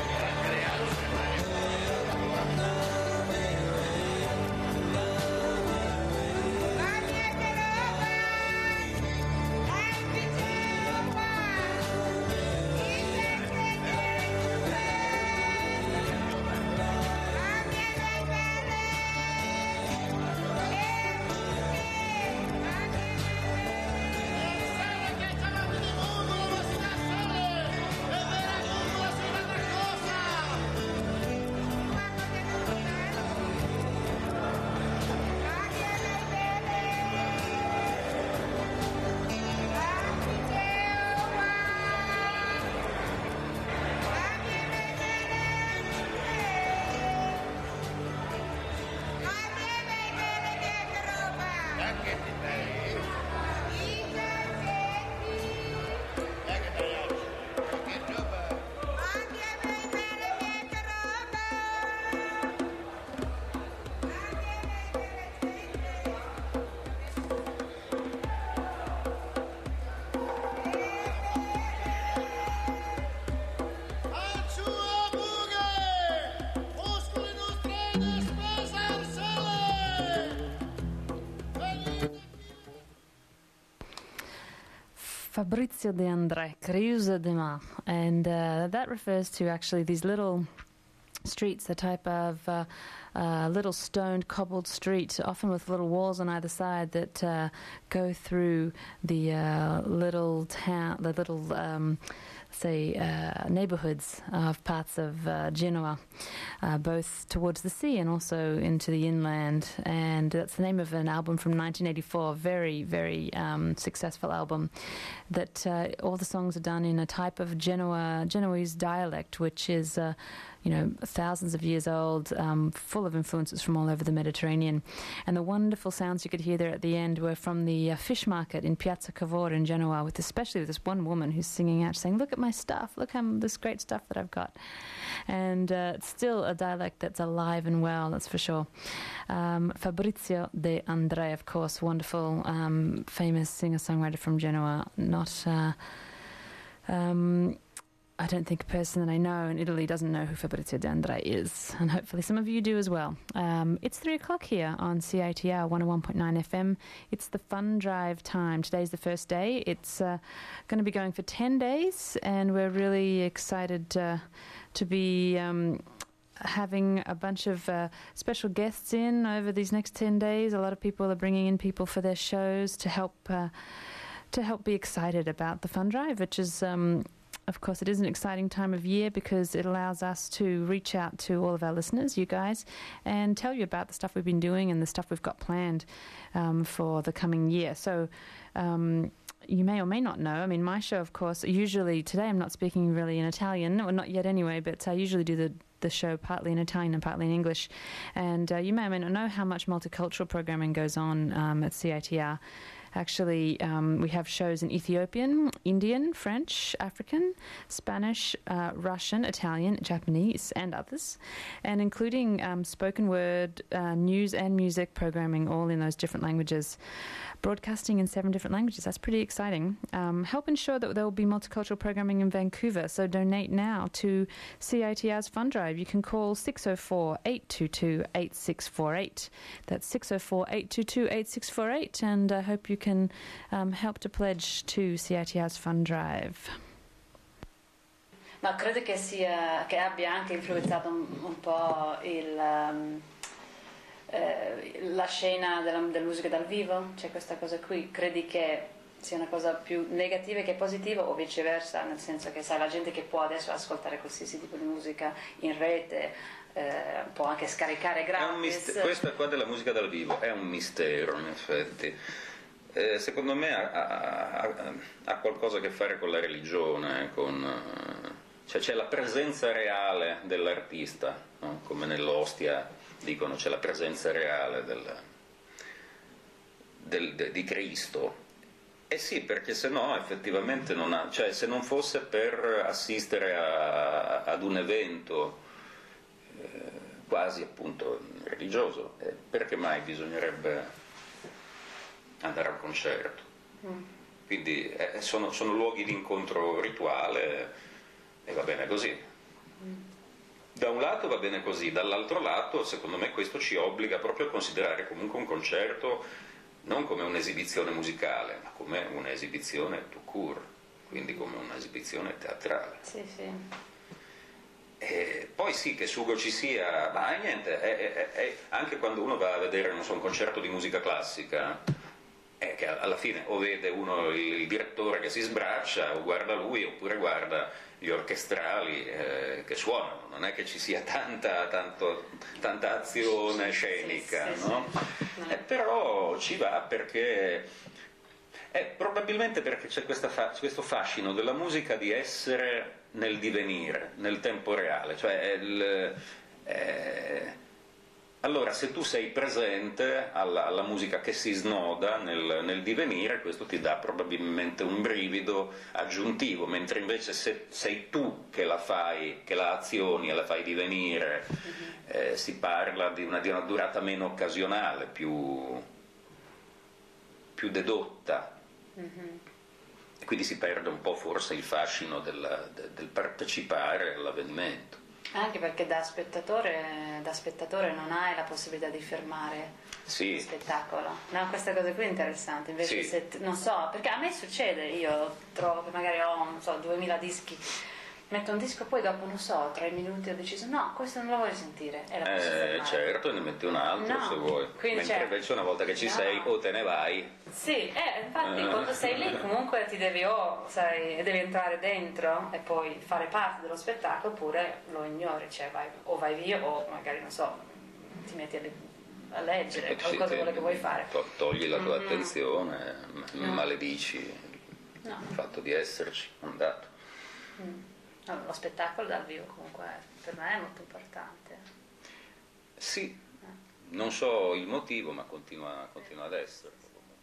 Fabrizio De André, Creusa de Mar, and uh, that refers to actually these little streets, a type of uh, uh, little stoned cobbled street, often with little walls on either side that uh, go through the uh, little town, the little um, say uh, neighborhoods of parts of uh, Genoa, uh, both towards the sea and also into the inland. And that's the name of an album from nineteen eighty-four, very, very um, successful album, that uh, all the songs are done in a type of Genoa, Genoese dialect, which is uh, you know, thousands of years old, um, full of influences from all over the Mediterranean. And the wonderful sounds you could hear there at the end were from the uh, fish market in Piazza Cavour in Genoa, with especially with this one woman who's singing out, saying, "Look at my stuff, look how this great stuff that I've got." And uh, it's still a dialect that's alive and well, that's for sure. Um, Fabrizio De André, of course, wonderful, um, famous singer-songwriter from Genoa, not... Uh, um, I don't think a person that I know in Italy doesn't know who Fabrizio De André is, and hopefully some of you do as well. Um, it's three o'clock here on C I T R one oh one point nine F M. It's the fun drive time. Today's the first day. It's uh, going to be going for ten days, and we're really excited uh, to be... Um, having a bunch of uh, special guests in over these next ten days. A lot of people are bringing in people for their shows to help uh, to help be excited about the Fund Drive, which is, um, of course, it is an exciting time of year because it allows us to reach out to all of our listeners, you guys, and tell you about the stuff we've been doing and the stuff we've got planned um, for the coming year. So um, you may or may not know, I mean, my show, of course, usually today I'm not speaking really in Italian, or not yet anyway, but I usually do the the show partly in Italian and partly in English. And uh, you may or may not know how much multicultural programming goes on um, at C I T R. Actually, um, we have shows in Ethiopian, Indian, French, African, Spanish, uh, Russian, Italian, Japanese, and others, and including um, spoken word, uh, news and music programming, all in those different languages. Broadcasting in seven different languages. That's pretty exciting. Um, help ensure that there will be multicultural programming in Vancouver. So donate now to C I T R's Fund Drive. You can call six oh four, eight two two, eight six four eight. That's six oh four, eight two two, eight six four eight. And I hope you can um, help to pledge to C I T R's Fund Drive. Ma credo che sia che abbia anche influenzato un, un po' il um, eh, la scena della, della musica dal vivo, c'è questa cosa qui. Credi che sia una cosa più negativa che positiva o viceversa, nel senso che sai, la gente che può adesso ascoltare qualsiasi tipo di musica in rete eh, può anche scaricare gratis. Questa qua della musica dal vivo è un mistero, in effetti. Eh, secondo me ha, ha, ha qualcosa a che fare con la religione, con, cioè c'è la presenza reale dell'artista, no? Come nell'ostia dicono, c'è la presenza reale del, del, de, di Cristo. Eh sì, perché se no effettivamente non ha, cioè se non fosse per assistere a, ad un evento eh, quasi appunto religioso, eh, perché mai bisognerebbe andare al concerto? Mm. Quindi eh, sono, sono luoghi di incontro rituale e va bene così. Mm. Da un lato va bene così, dall'altro lato secondo me questo ci obbliga proprio a considerare comunque un concerto non come un'esibizione musicale, ma come un'esibizione tout court, quindi come un'esibizione teatrale. Sì, sì. E poi sì, che sugo ci sia, ma niente, è, è, è, anche quando uno va a vedere, non so, un concerto di musica classica, è che alla fine o vede uno il, il direttore che si sbraccia, o guarda lui, oppure guarda gli orchestrali eh, che suonano, non è che ci sia tanta, tanto, tanta azione scenica, sì, sì, no? Sì. Eh, però ci va perché eh, probabilmente perché c'è questa fa- questo fascino della musica di essere nel divenire, nel tempo reale, cioè è il, è, allora se tu sei presente alla, alla musica che si snoda nel, nel divenire, questo ti dà probabilmente un brivido aggiuntivo, mentre invece se sei tu che la fai, che la azioni e la fai divenire, mm-hmm. eh, si parla di una, di una durata meno occasionale, più, più dedotta, mm-hmm. e quindi si perde un po' forse il fascino della, de, del partecipare all'avvenimento. Anche perché da spettatore, da spettatore non hai la possibilità di fermare sì. il spettacolo. No, questa cosa qui è interessante. Invece sì. se, non so, perché a me succede, io trovo che magari ho, non so, duemila dischi, metto un disco, poi dopo, non so, tre minuti ho deciso, no, questo non lo voglio sentire. E la eh, certo, ne metti un altro no. se vuoi. Quindi mentre cioè, invece una volta che ci no. sei o te ne vai. Sì, eh, infatti eh. quando sei lì comunque ti devi o sai, devi entrare dentro e poi fare parte dello spettacolo, oppure lo ignori, cioè vai, o vai via o magari non so, ti metti a, le, a leggere eh, qualcosa sì, quello che vuoi fare. To- togli la tua mm-hmm. attenzione, no. maledici no. il fatto di esserci andato. Mm. No, lo spettacolo dal vivo comunque per me è molto importante. Sì, eh. non so il motivo, ma continua, continua ad essere.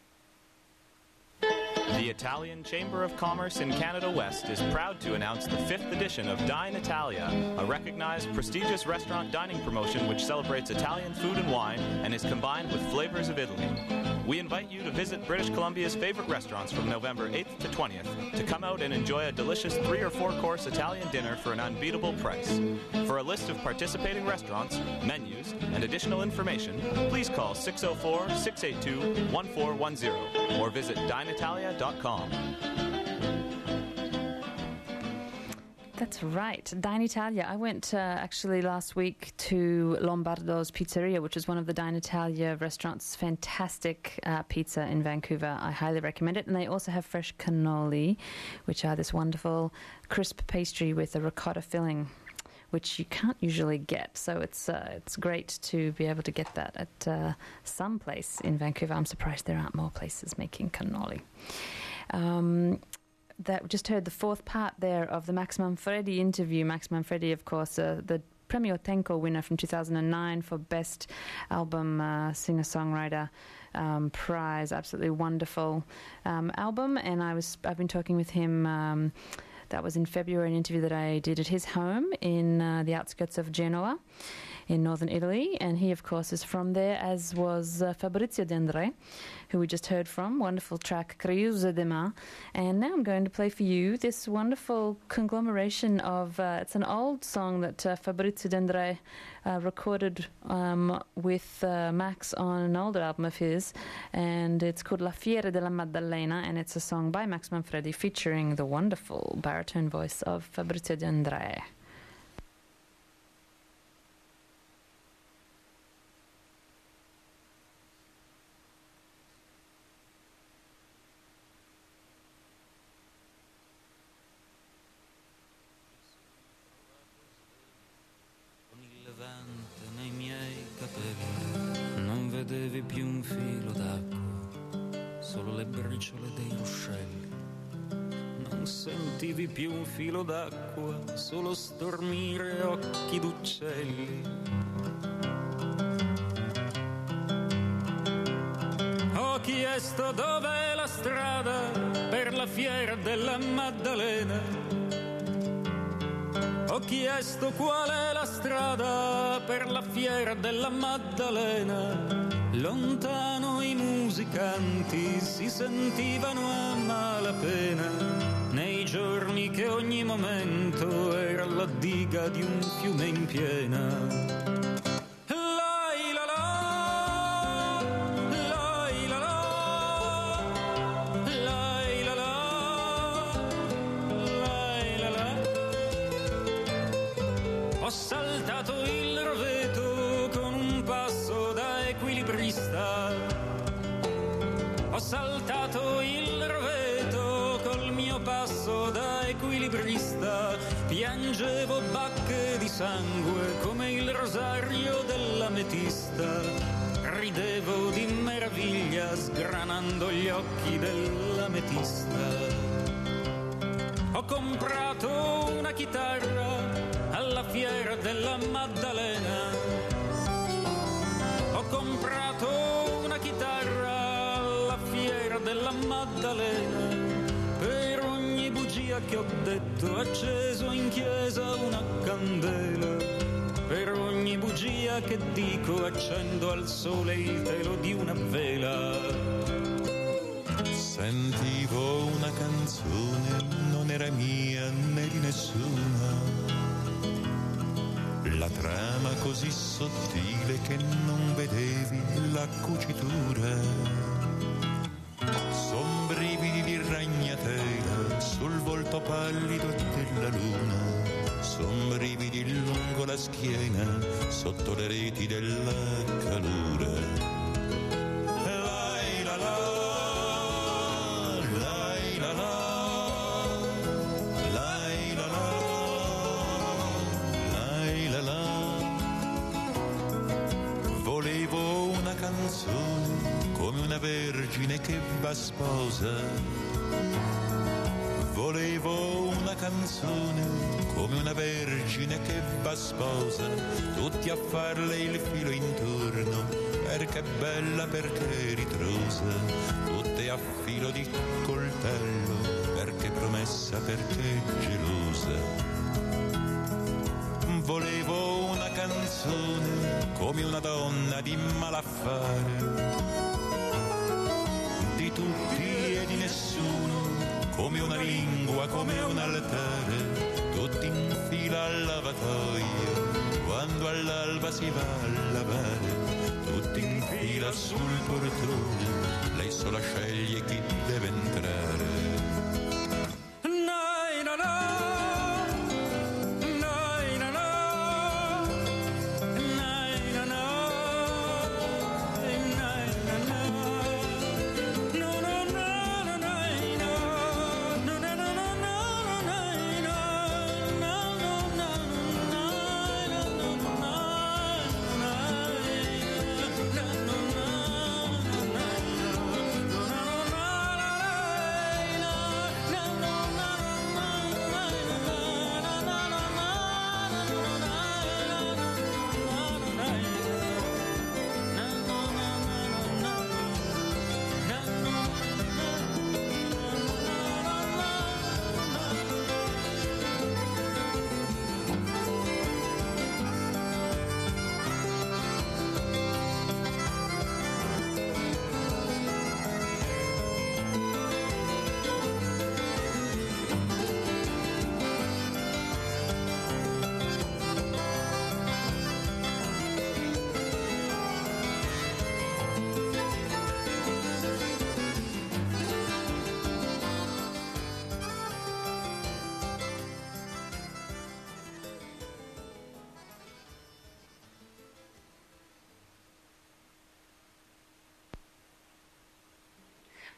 The Italian Chamber of Commerce in Canada West is proud to announce the fifth edition of Dine Italia, a recognized prestigious restaurant dining promotion which celebrates Italian food and wine and is combined with flavors of Italy. We invite you to visit British Columbia's favorite restaurants from November eighth to twentieth to come out and enjoy a delicious three or four course Italian dinner for an unbeatable price. For a list of participating restaurants, menus, and additional information, please call six oh four, six eight two, one four one zero or visit dine italia dot com. That's right. Dine Italia. I went uh, actually last week to Lombardo's Pizzeria, which is one of the Dine Italia restaurants. Fantastic uh, pizza in Vancouver. I highly recommend it. And they also have fresh cannoli, which are this wonderful crisp pastry with a ricotta filling, which you can't usually get. So it's uh, it's great to be able to get that at uh, some place in Vancouver. I'm surprised there aren't more places making cannoli. Um, that we just heard the fourth part there of the Max Manfredi interview. Max Manfredi, of course, uh, the Premio Tenco winner from two thousand nine for Best Album uh, Singer-Songwriter um, Prize. Absolutely wonderful um, album. And I was I've been talking with him. Um, that was in February, an interview that I did at his home in uh, the outskirts of Genoa, in northern Italy, and he, of course, is from there, as was uh, Fabrizio De André, who we just heard from. Wonderful track, Criuse de Ma. And now I'm going to play for you this wonderful conglomeration of, uh, it's an old song that uh, Fabrizio De André uh, recorded um, with uh, Max on an older album of his, and it's called La Fiera della Maddalena, and it's a song by Max Manfredi featuring the wonderful baritone voice of Fabrizio De André. Nei miei capelli non vedevi più un filo d'acqua, solo le briciole dei ruscelli. Non sentivi più un filo d'acqua, solo stormire occhi d'uccelli. Ho chiesto dov'è la strada per la fiera della Maddalena. Ho chiesto qual è la strada per la fiera della Maddalena. Lontano i musicanti si sentivano a malapena, nei giorni che ogni momento era la diga di un fiume in piena. Ho saltato il roveto con un passo da equilibrista. Ho saltato il roveto col mio passo da equilibrista. Piangevo bacche di sangue come il rosario dell'ametista. Ridevo di meraviglia sgranando gli occhi dell'ametista. Ho comprato una chitarra alla fiera della Maddalena. Ho comprato una chitarra alla fiera della Maddalena. Per ogni bugia che ho detto ho acceso in chiesa una candela. Per ogni bugia che dico accendo al sole il telo di una vela. Sentivo una canzone, non era mia né di nessuna. La trama così sottile che non vedevi la cucitura. Sombrividi di ragnatela sul volto pallido della luna. Sombrividi lungo la schiena sotto le reti della calura. Come una vergine che va sposa. Volevo una canzone come una vergine che va sposa. Tutti a farle il filo intorno, perché è bella, perché è ritrosa. Tutte a filo di coltello, perché è promessa, perché è gelosa. Volevo una canzone come una donna di malaffare, di tutti e di nessuno, come una lingua, come un altare, tutti in fila al lavatoio, quando all'alba si va a lavare, tutti in fila sul portone, lei sola sceglie chi deve entrare. No, no, no.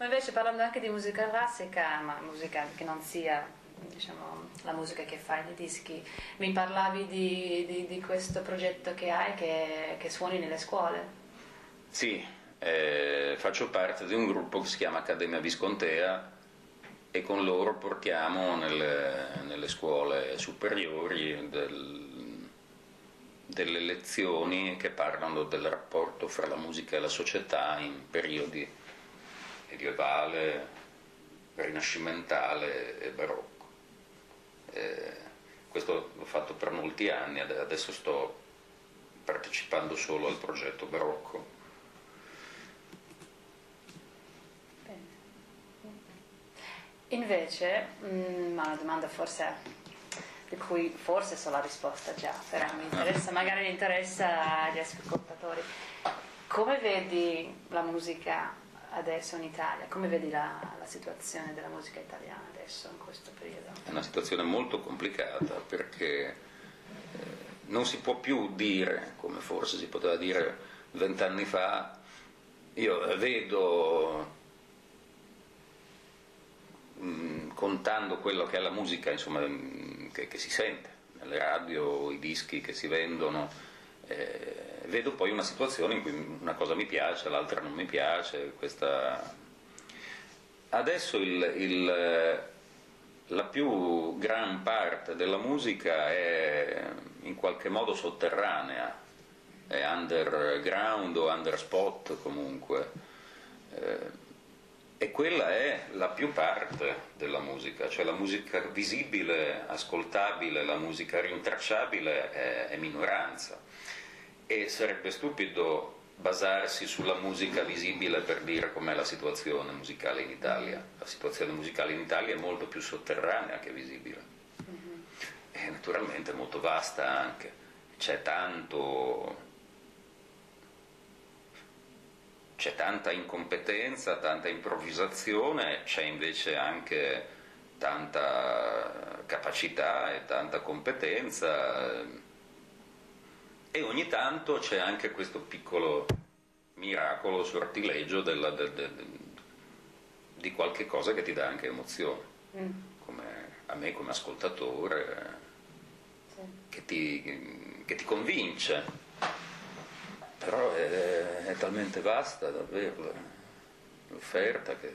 Ma invece parlando anche di musica classica, ma musica che non sia, diciamo, la musica che fai nei dischi, mi parlavi di, di, di questo progetto che hai, che, che suoni nelle scuole. Sì, eh, faccio parte di un gruppo che si chiama Accademia Viscontea e con loro portiamo nelle, nelle scuole superiori del, delle lezioni che parlano del rapporto fra la musica e la società in periodi medievale, rinascimentale e barocco. Eh, questo l'ho fatto per molti anni, adesso sto partecipando solo al progetto barocco. Invece, mh, ma una domanda forse di cui forse so la risposta già, però mi interessa, magari interessa agli ascoltatori. Come vedi la musica adesso in Italia? Come vedi la, la situazione della musica italiana adesso in questo periodo? È una situazione molto complicata perché eh, non si può più dire, come forse si poteva dire vent'anni fa, io vedo, contando quello che è la musica, insomma, che, che si sente nelle radio, i dischi che si vendono, eh, vedo poi una situazione in cui una cosa mi piace, l'altra non mi piace. Questa... Adesso il, il, la più gran parte della musica è in qualche modo sotterranea, è underground o underspot comunque. Eh, E quella è la più parte della musica, cioè la musica visibile, ascoltabile, la musica rintracciabile è, è minoranza. E sarebbe stupido basarsi sulla musica visibile per dire com'è la situazione musicale in Italia. La situazione musicale in Italia è molto più sotterranea che visibile. Mm-hmm. E naturalmente molto vasta anche. C'è tanto... C'è tanta incompetenza, tanta improvvisazione, c'è invece anche tanta capacità e tanta competenza e ogni tanto c'è anche questo piccolo miracolo, sortileggio della, de, de, de, di qualche cosa che ti dà anche emozione, mm. come a me come ascoltatore, sì. che, ti, che ti convince. Però è, è talmente vasta davvero l'offerta che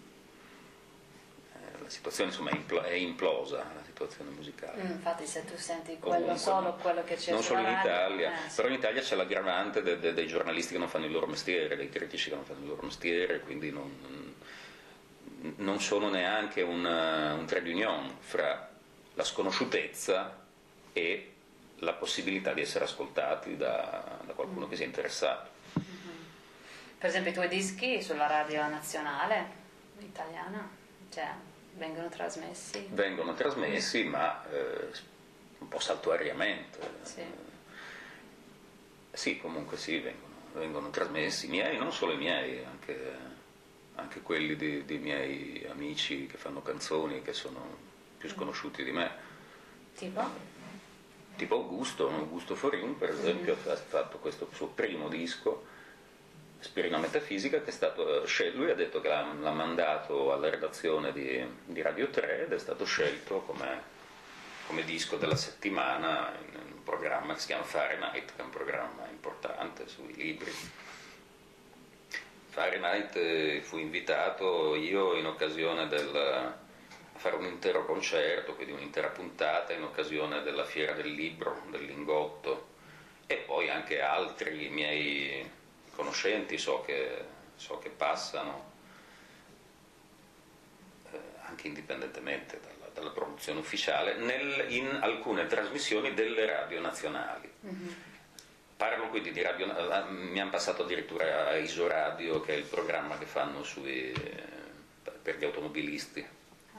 la situazione insomma è, impl- è implosa, la situazione musicale. Mm, infatti se tu senti quello Comunque, solo, quello che c'è non solo in radio, Italia, eh, sì. però in Italia c'è l'aggravante de- de- dei giornalisti che non fanno il loro mestiere, dei critici che non fanno il loro mestiere, quindi non, non sono neanche un, un trade union fra la sconosciutezza e la possibilità di essere ascoltati da, da qualcuno che sia interessato. Mm-hmm. Per esempio i tuoi dischi sulla radio nazionale italiana, cioè vengono trasmessi? Vengono trasmessi, ma eh, un po' saltuariamente. Sì, sì comunque sì, vengono, vengono trasmessi, i miei, non solo i miei, anche, anche quelli di, di miei amici che fanno canzoni che sono più sconosciuti di me. Tipo? Tipo Augusto, Augusto Forin per esempio mm-hmm. ha fatto questo suo primo disco, Spirina Metafisica, che è stato scelto, lui ha detto che l'ha, l'ha mandato alla redazione di, di Radio tre ed è stato scelto come, come disco della settimana in un programma che si chiama Fahrenheit, che è un programma importante sui libri. Fahrenheit eh, fu invitato io in occasione del... fare un intero concerto, quindi un'intera puntata in occasione della Fiera del Libro, del Lingotto, e poi anche altri miei conoscenti so che, so che passano, eh, anche indipendentemente dalla, dalla promozione ufficiale, nel, in alcune trasmissioni delle radio nazionali. Mm-hmm. Parlo quindi di radio, mi hanno passato addirittura a Isoradio, che è il programma che fanno sui, per gli automobilisti.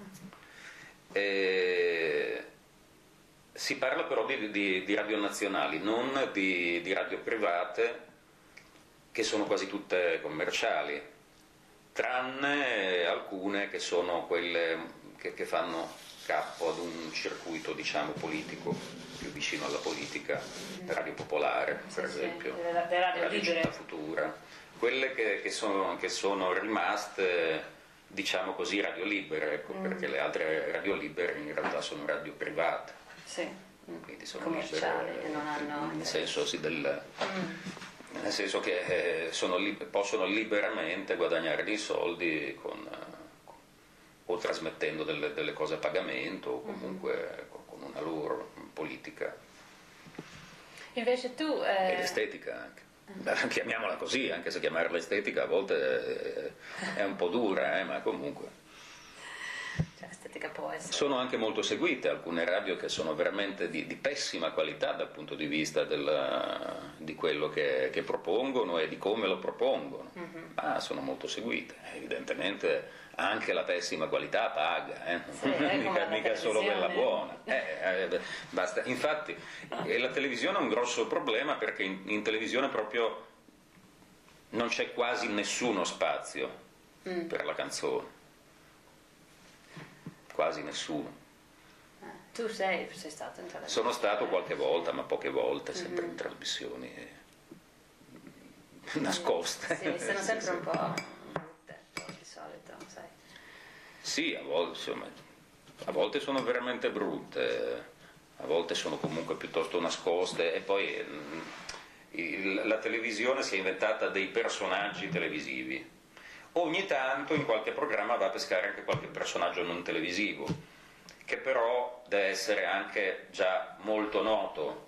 E si parla però di, di, di radio nazionali, non di, di radio private, che sono quasi tutte commerciali, tranne alcune che sono quelle che, che fanno capo ad un circuito, diciamo, politico, più vicino alla politica, Radio Popolare, per sì, esempio, sì, Radio, radio Radio Città Futura, quelle che, che, sono, che sono rimaste, diciamo così, radio libere, ecco, mm. perché le altre radio libere in realtà sono radio private. Sì. Quindi sono commerciali libere, che non hanno nel senso, sì, del, mm. nel senso che eh, sono li, possono liberamente guadagnare dei soldi con, con, o trasmettendo delle, delle cose a pagamento o comunque mm-hmm. con, con una loro politica. Invece tu eh... ed estetica anche. Beh, chiamiamola così, anche se chiamarla estetica a volte è un po' dura, eh, ma comunque. Cioè, estetica può essere. Sono anche molto seguite alcune radio che sono veramente di, di pessima qualità dal punto di vista della, di quello che, che propongono e di come lo propongono, mm-hmm. ma sono molto seguite. Evidentemente anche la pessima qualità paga, eh? Sì, mica, mica solo quella buona. Eh, eh, basta. Infatti eh, la televisione è un grosso problema perché in, in televisione proprio non c'è quasi nessuno spazio mm. per la canzone, quasi nessuno. Eh, tu sei, sei stato in televisione? Sono stato qualche volta, ma poche volte, sempre mm-hmm. in trasmissioni eh, nascoste. Sì, sono sempre un po'... di solito, sai. Sì, a volte, insomma, a volte sono veramente brutte, a volte sono comunque piuttosto nascoste e poi mh, il, la televisione si è inventata dei personaggi televisivi. Ogni tanto in qualche programma va a pescare anche qualche personaggio non televisivo, che però deve essere anche già molto noto,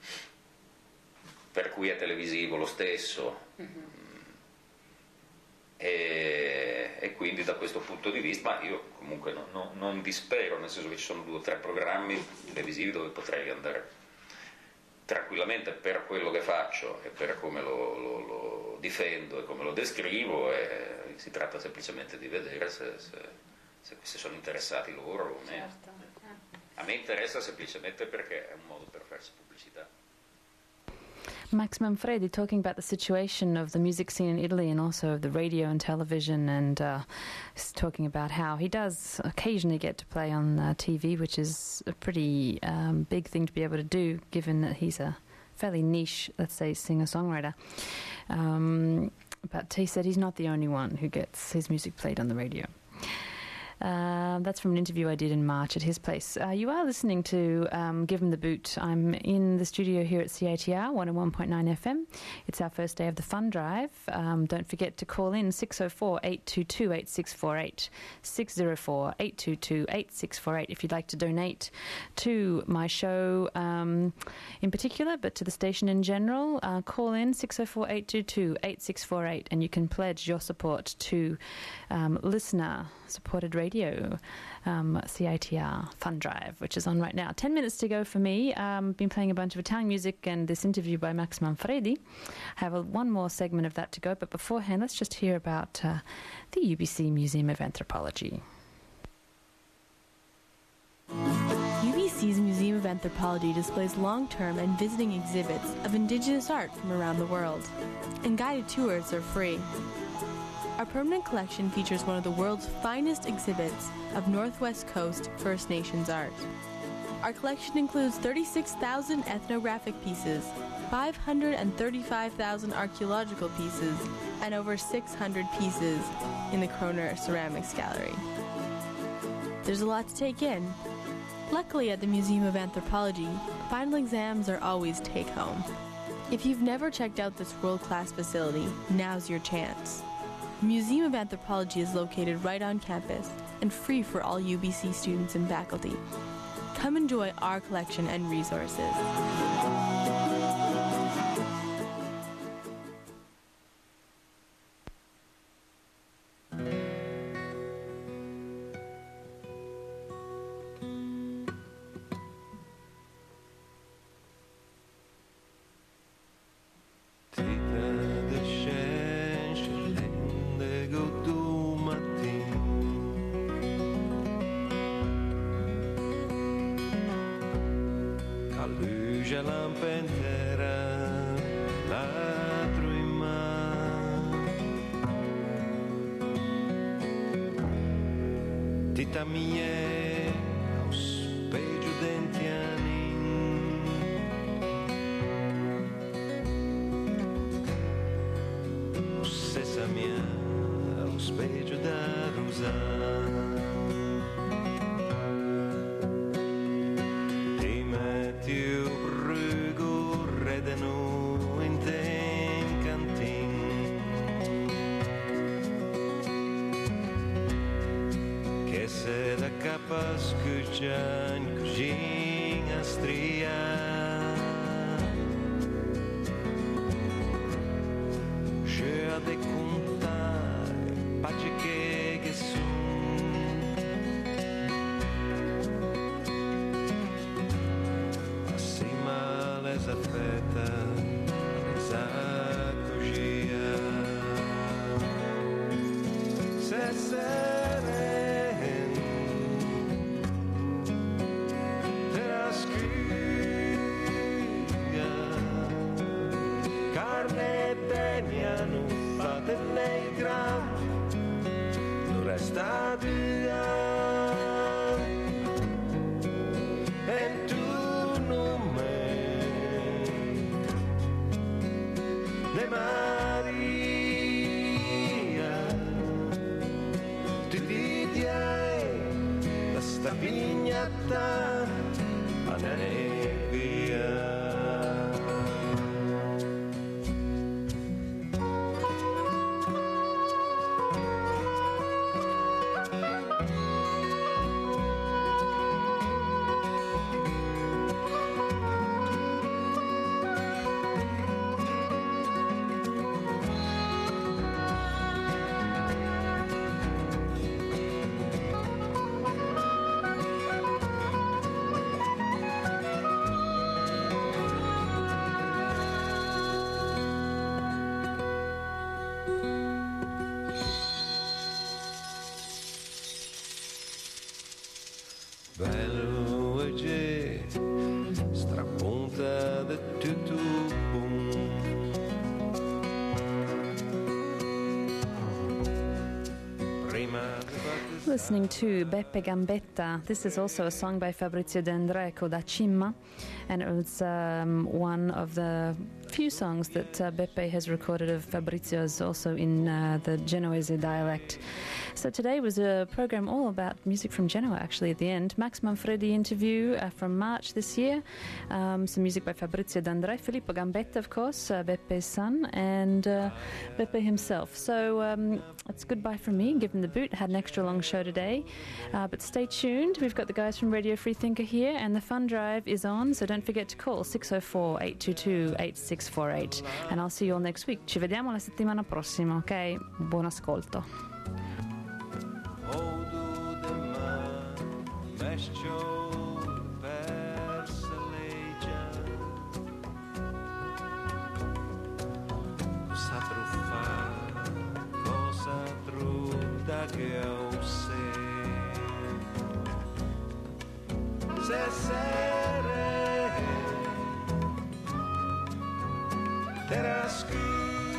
per cui è televisivo lo stesso. Mm-hmm. E, e quindi da questo punto di vista, ma io comunque non, non, non dispero, nel senso che ci sono due o tre programmi televisivi dove potrei andare tranquillamente per quello che faccio e per come lo, lo, lo difendo e come lo descrivo, e si tratta semplicemente di vedere se, se, se, se sono interessati loro o meno. Certo. A me interessa semplicemente perché è un modo per farsi pubblicità. Max Manfredi talking about the situation of the music scene in Italy and also of the radio and television, and uh, talking about how he does occasionally get to play on uh, T V, which is a pretty um, big thing to be able to do, given that he's a fairly niche, let's say, singer-songwriter. Um, but he said he's not the only one who gets his music played on the radio. Uh, that's from an interview I did in March at his place. Uh, you are listening to um, Give 'em the Boot. I'm in the studio here at C I T R one oh one point nine F M. It's our first day of the fund drive. Um, don't forget to call in six oh four, eight two two, eight six four eight, six oh four, eight two two, eight six four eight if you'd like to donate to my show um, in particular, but to the station in general. Uh, call in six oh four, eight two two, eight six four eight and you can pledge your support to um, listener supported radio, um, C I T R Fund Drive, which is on right now. Ten minutes to go for me. Um, been playing a bunch of Italian music and this interview by Max Manfredi. I have a, one more segment of that to go, but beforehand, let's just hear about uh, the U B C Museum of Anthropology. U B C's Museum of Anthropology displays long-term and visiting exhibits of indigenous art from around the world, and guided tours are free. Our permanent collection features one of the world's finest exhibits of Northwest Coast First Nations art. Our collection includes thirty-six thousand ethnographic pieces, five hundred thirty-five thousand archaeological pieces, and over six hundred pieces in the Kroner Ceramics Gallery. There's a lot to take in. Luckily, at the Museum of Anthropology, final exams are always take-home. If you've never checked out this world-class facility, now's your chance. The Museum of Anthropology is located right on campus and free for all U B C students and faculty. Come enjoy our collection and resources. se da capas cujan cujin astria je a de contar pace che che sun acima les afeta esa cogia se seren terra scrivia carne degna non fate negra non resta via e tu non me ne Maria ti dirai la sta pignata a nebbia. Bello e ge, strapunta de tutto bum. Prima Listening to Beppe Gambetta. This is also a song by Fabrizio De André called A Cimma, and it was um, one of the few songs that uh, Beppe has recorded of Fabrizio's, also in uh, the Genoese dialect. So today was a program all about music from Genoa, actually, at the end. Max Manfredi interview uh, from March this year, um, some music by Fabrizio De André, Filippo Gambetta, of course, uh, Beppe's son, and uh, Beppe himself. So um, it's goodbye from me, give them the boot. Had an extra long show today, uh, but stay tuned. We've got the guys from Radio Free Thinker here, and the fun drive is on, so don't forget to call six oh four, eight two two, eight six four eight, and I'll see you all next week. Ci vediamo la settimana prossima, ok? Buon ascolto. Odo de mar, mescio versa leggia, cosa truffa, cosa truda che ho se, se sere, terra scura,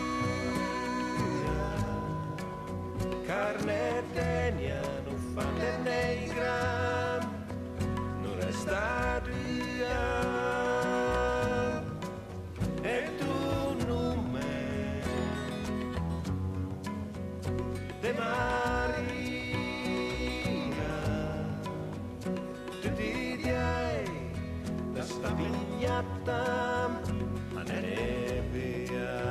carne degna non fate negra non resta via e tu non me de Maria tu ti dirai da sta pignata a nebbia.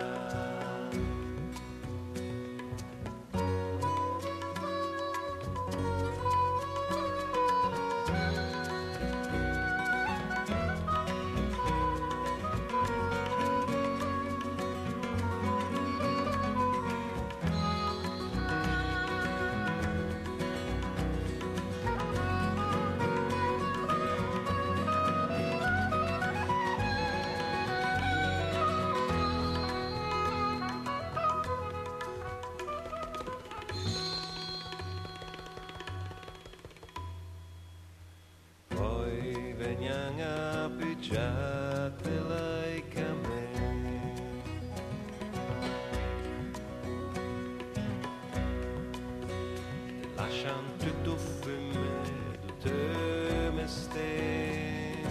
Pigiate like a me lascian tutto fiume tutte me ste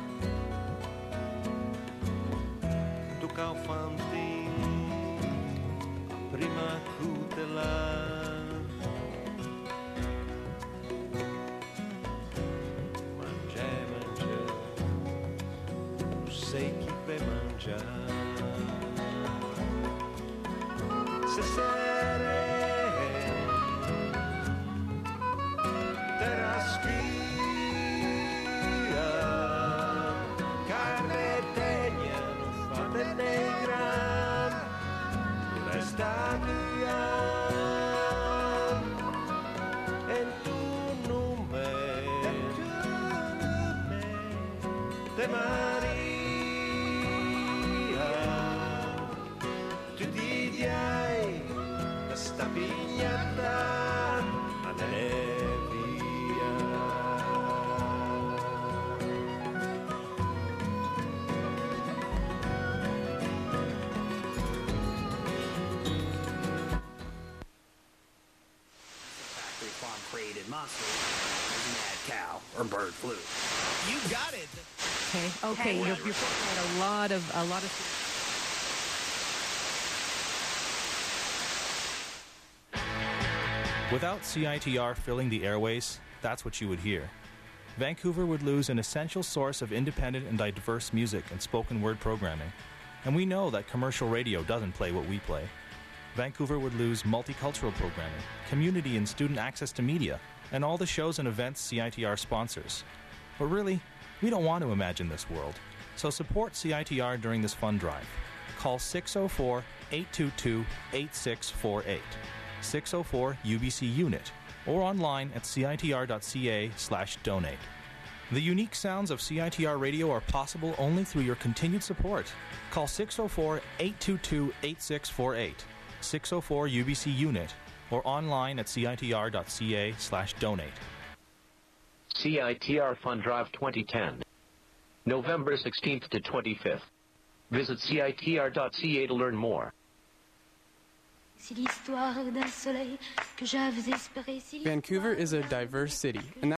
tu caufantin prima cutela sei chi per mangiare se sere Ave Maria, tutti i diai, la sta pigliata, andare via. Factory farm created monster, mad cow, or bird flu. You got it. Okay, okay, you're, you're putting out a lot of, a lot of... Without C I T R filling the airways, that's what you would hear. Vancouver would lose an essential source of independent and diverse music and spoken word programming. And we know that commercial radio doesn't play what we play. Vancouver would lose multicultural programming, community and student access to media, and all the shows and events C I T R sponsors. But really, we don't want to imagine this world. So support C I T R during this fund drive. Call six oh four, eight two two, eight six four eight, six oh four U B C UNIT, or online at citr.ca slash donate. The unique sounds of C I T R radio are possible only through your continued support. Call six oh four, eight two two, eight six four eight, six oh four U B C UNIT, or online at citr.ca slash donate. C I T R Fund Drive twenty ten. November sixteenth to twenty-fifth. Visit C I T R dot C A to learn more. Vancouver is a diverse city, and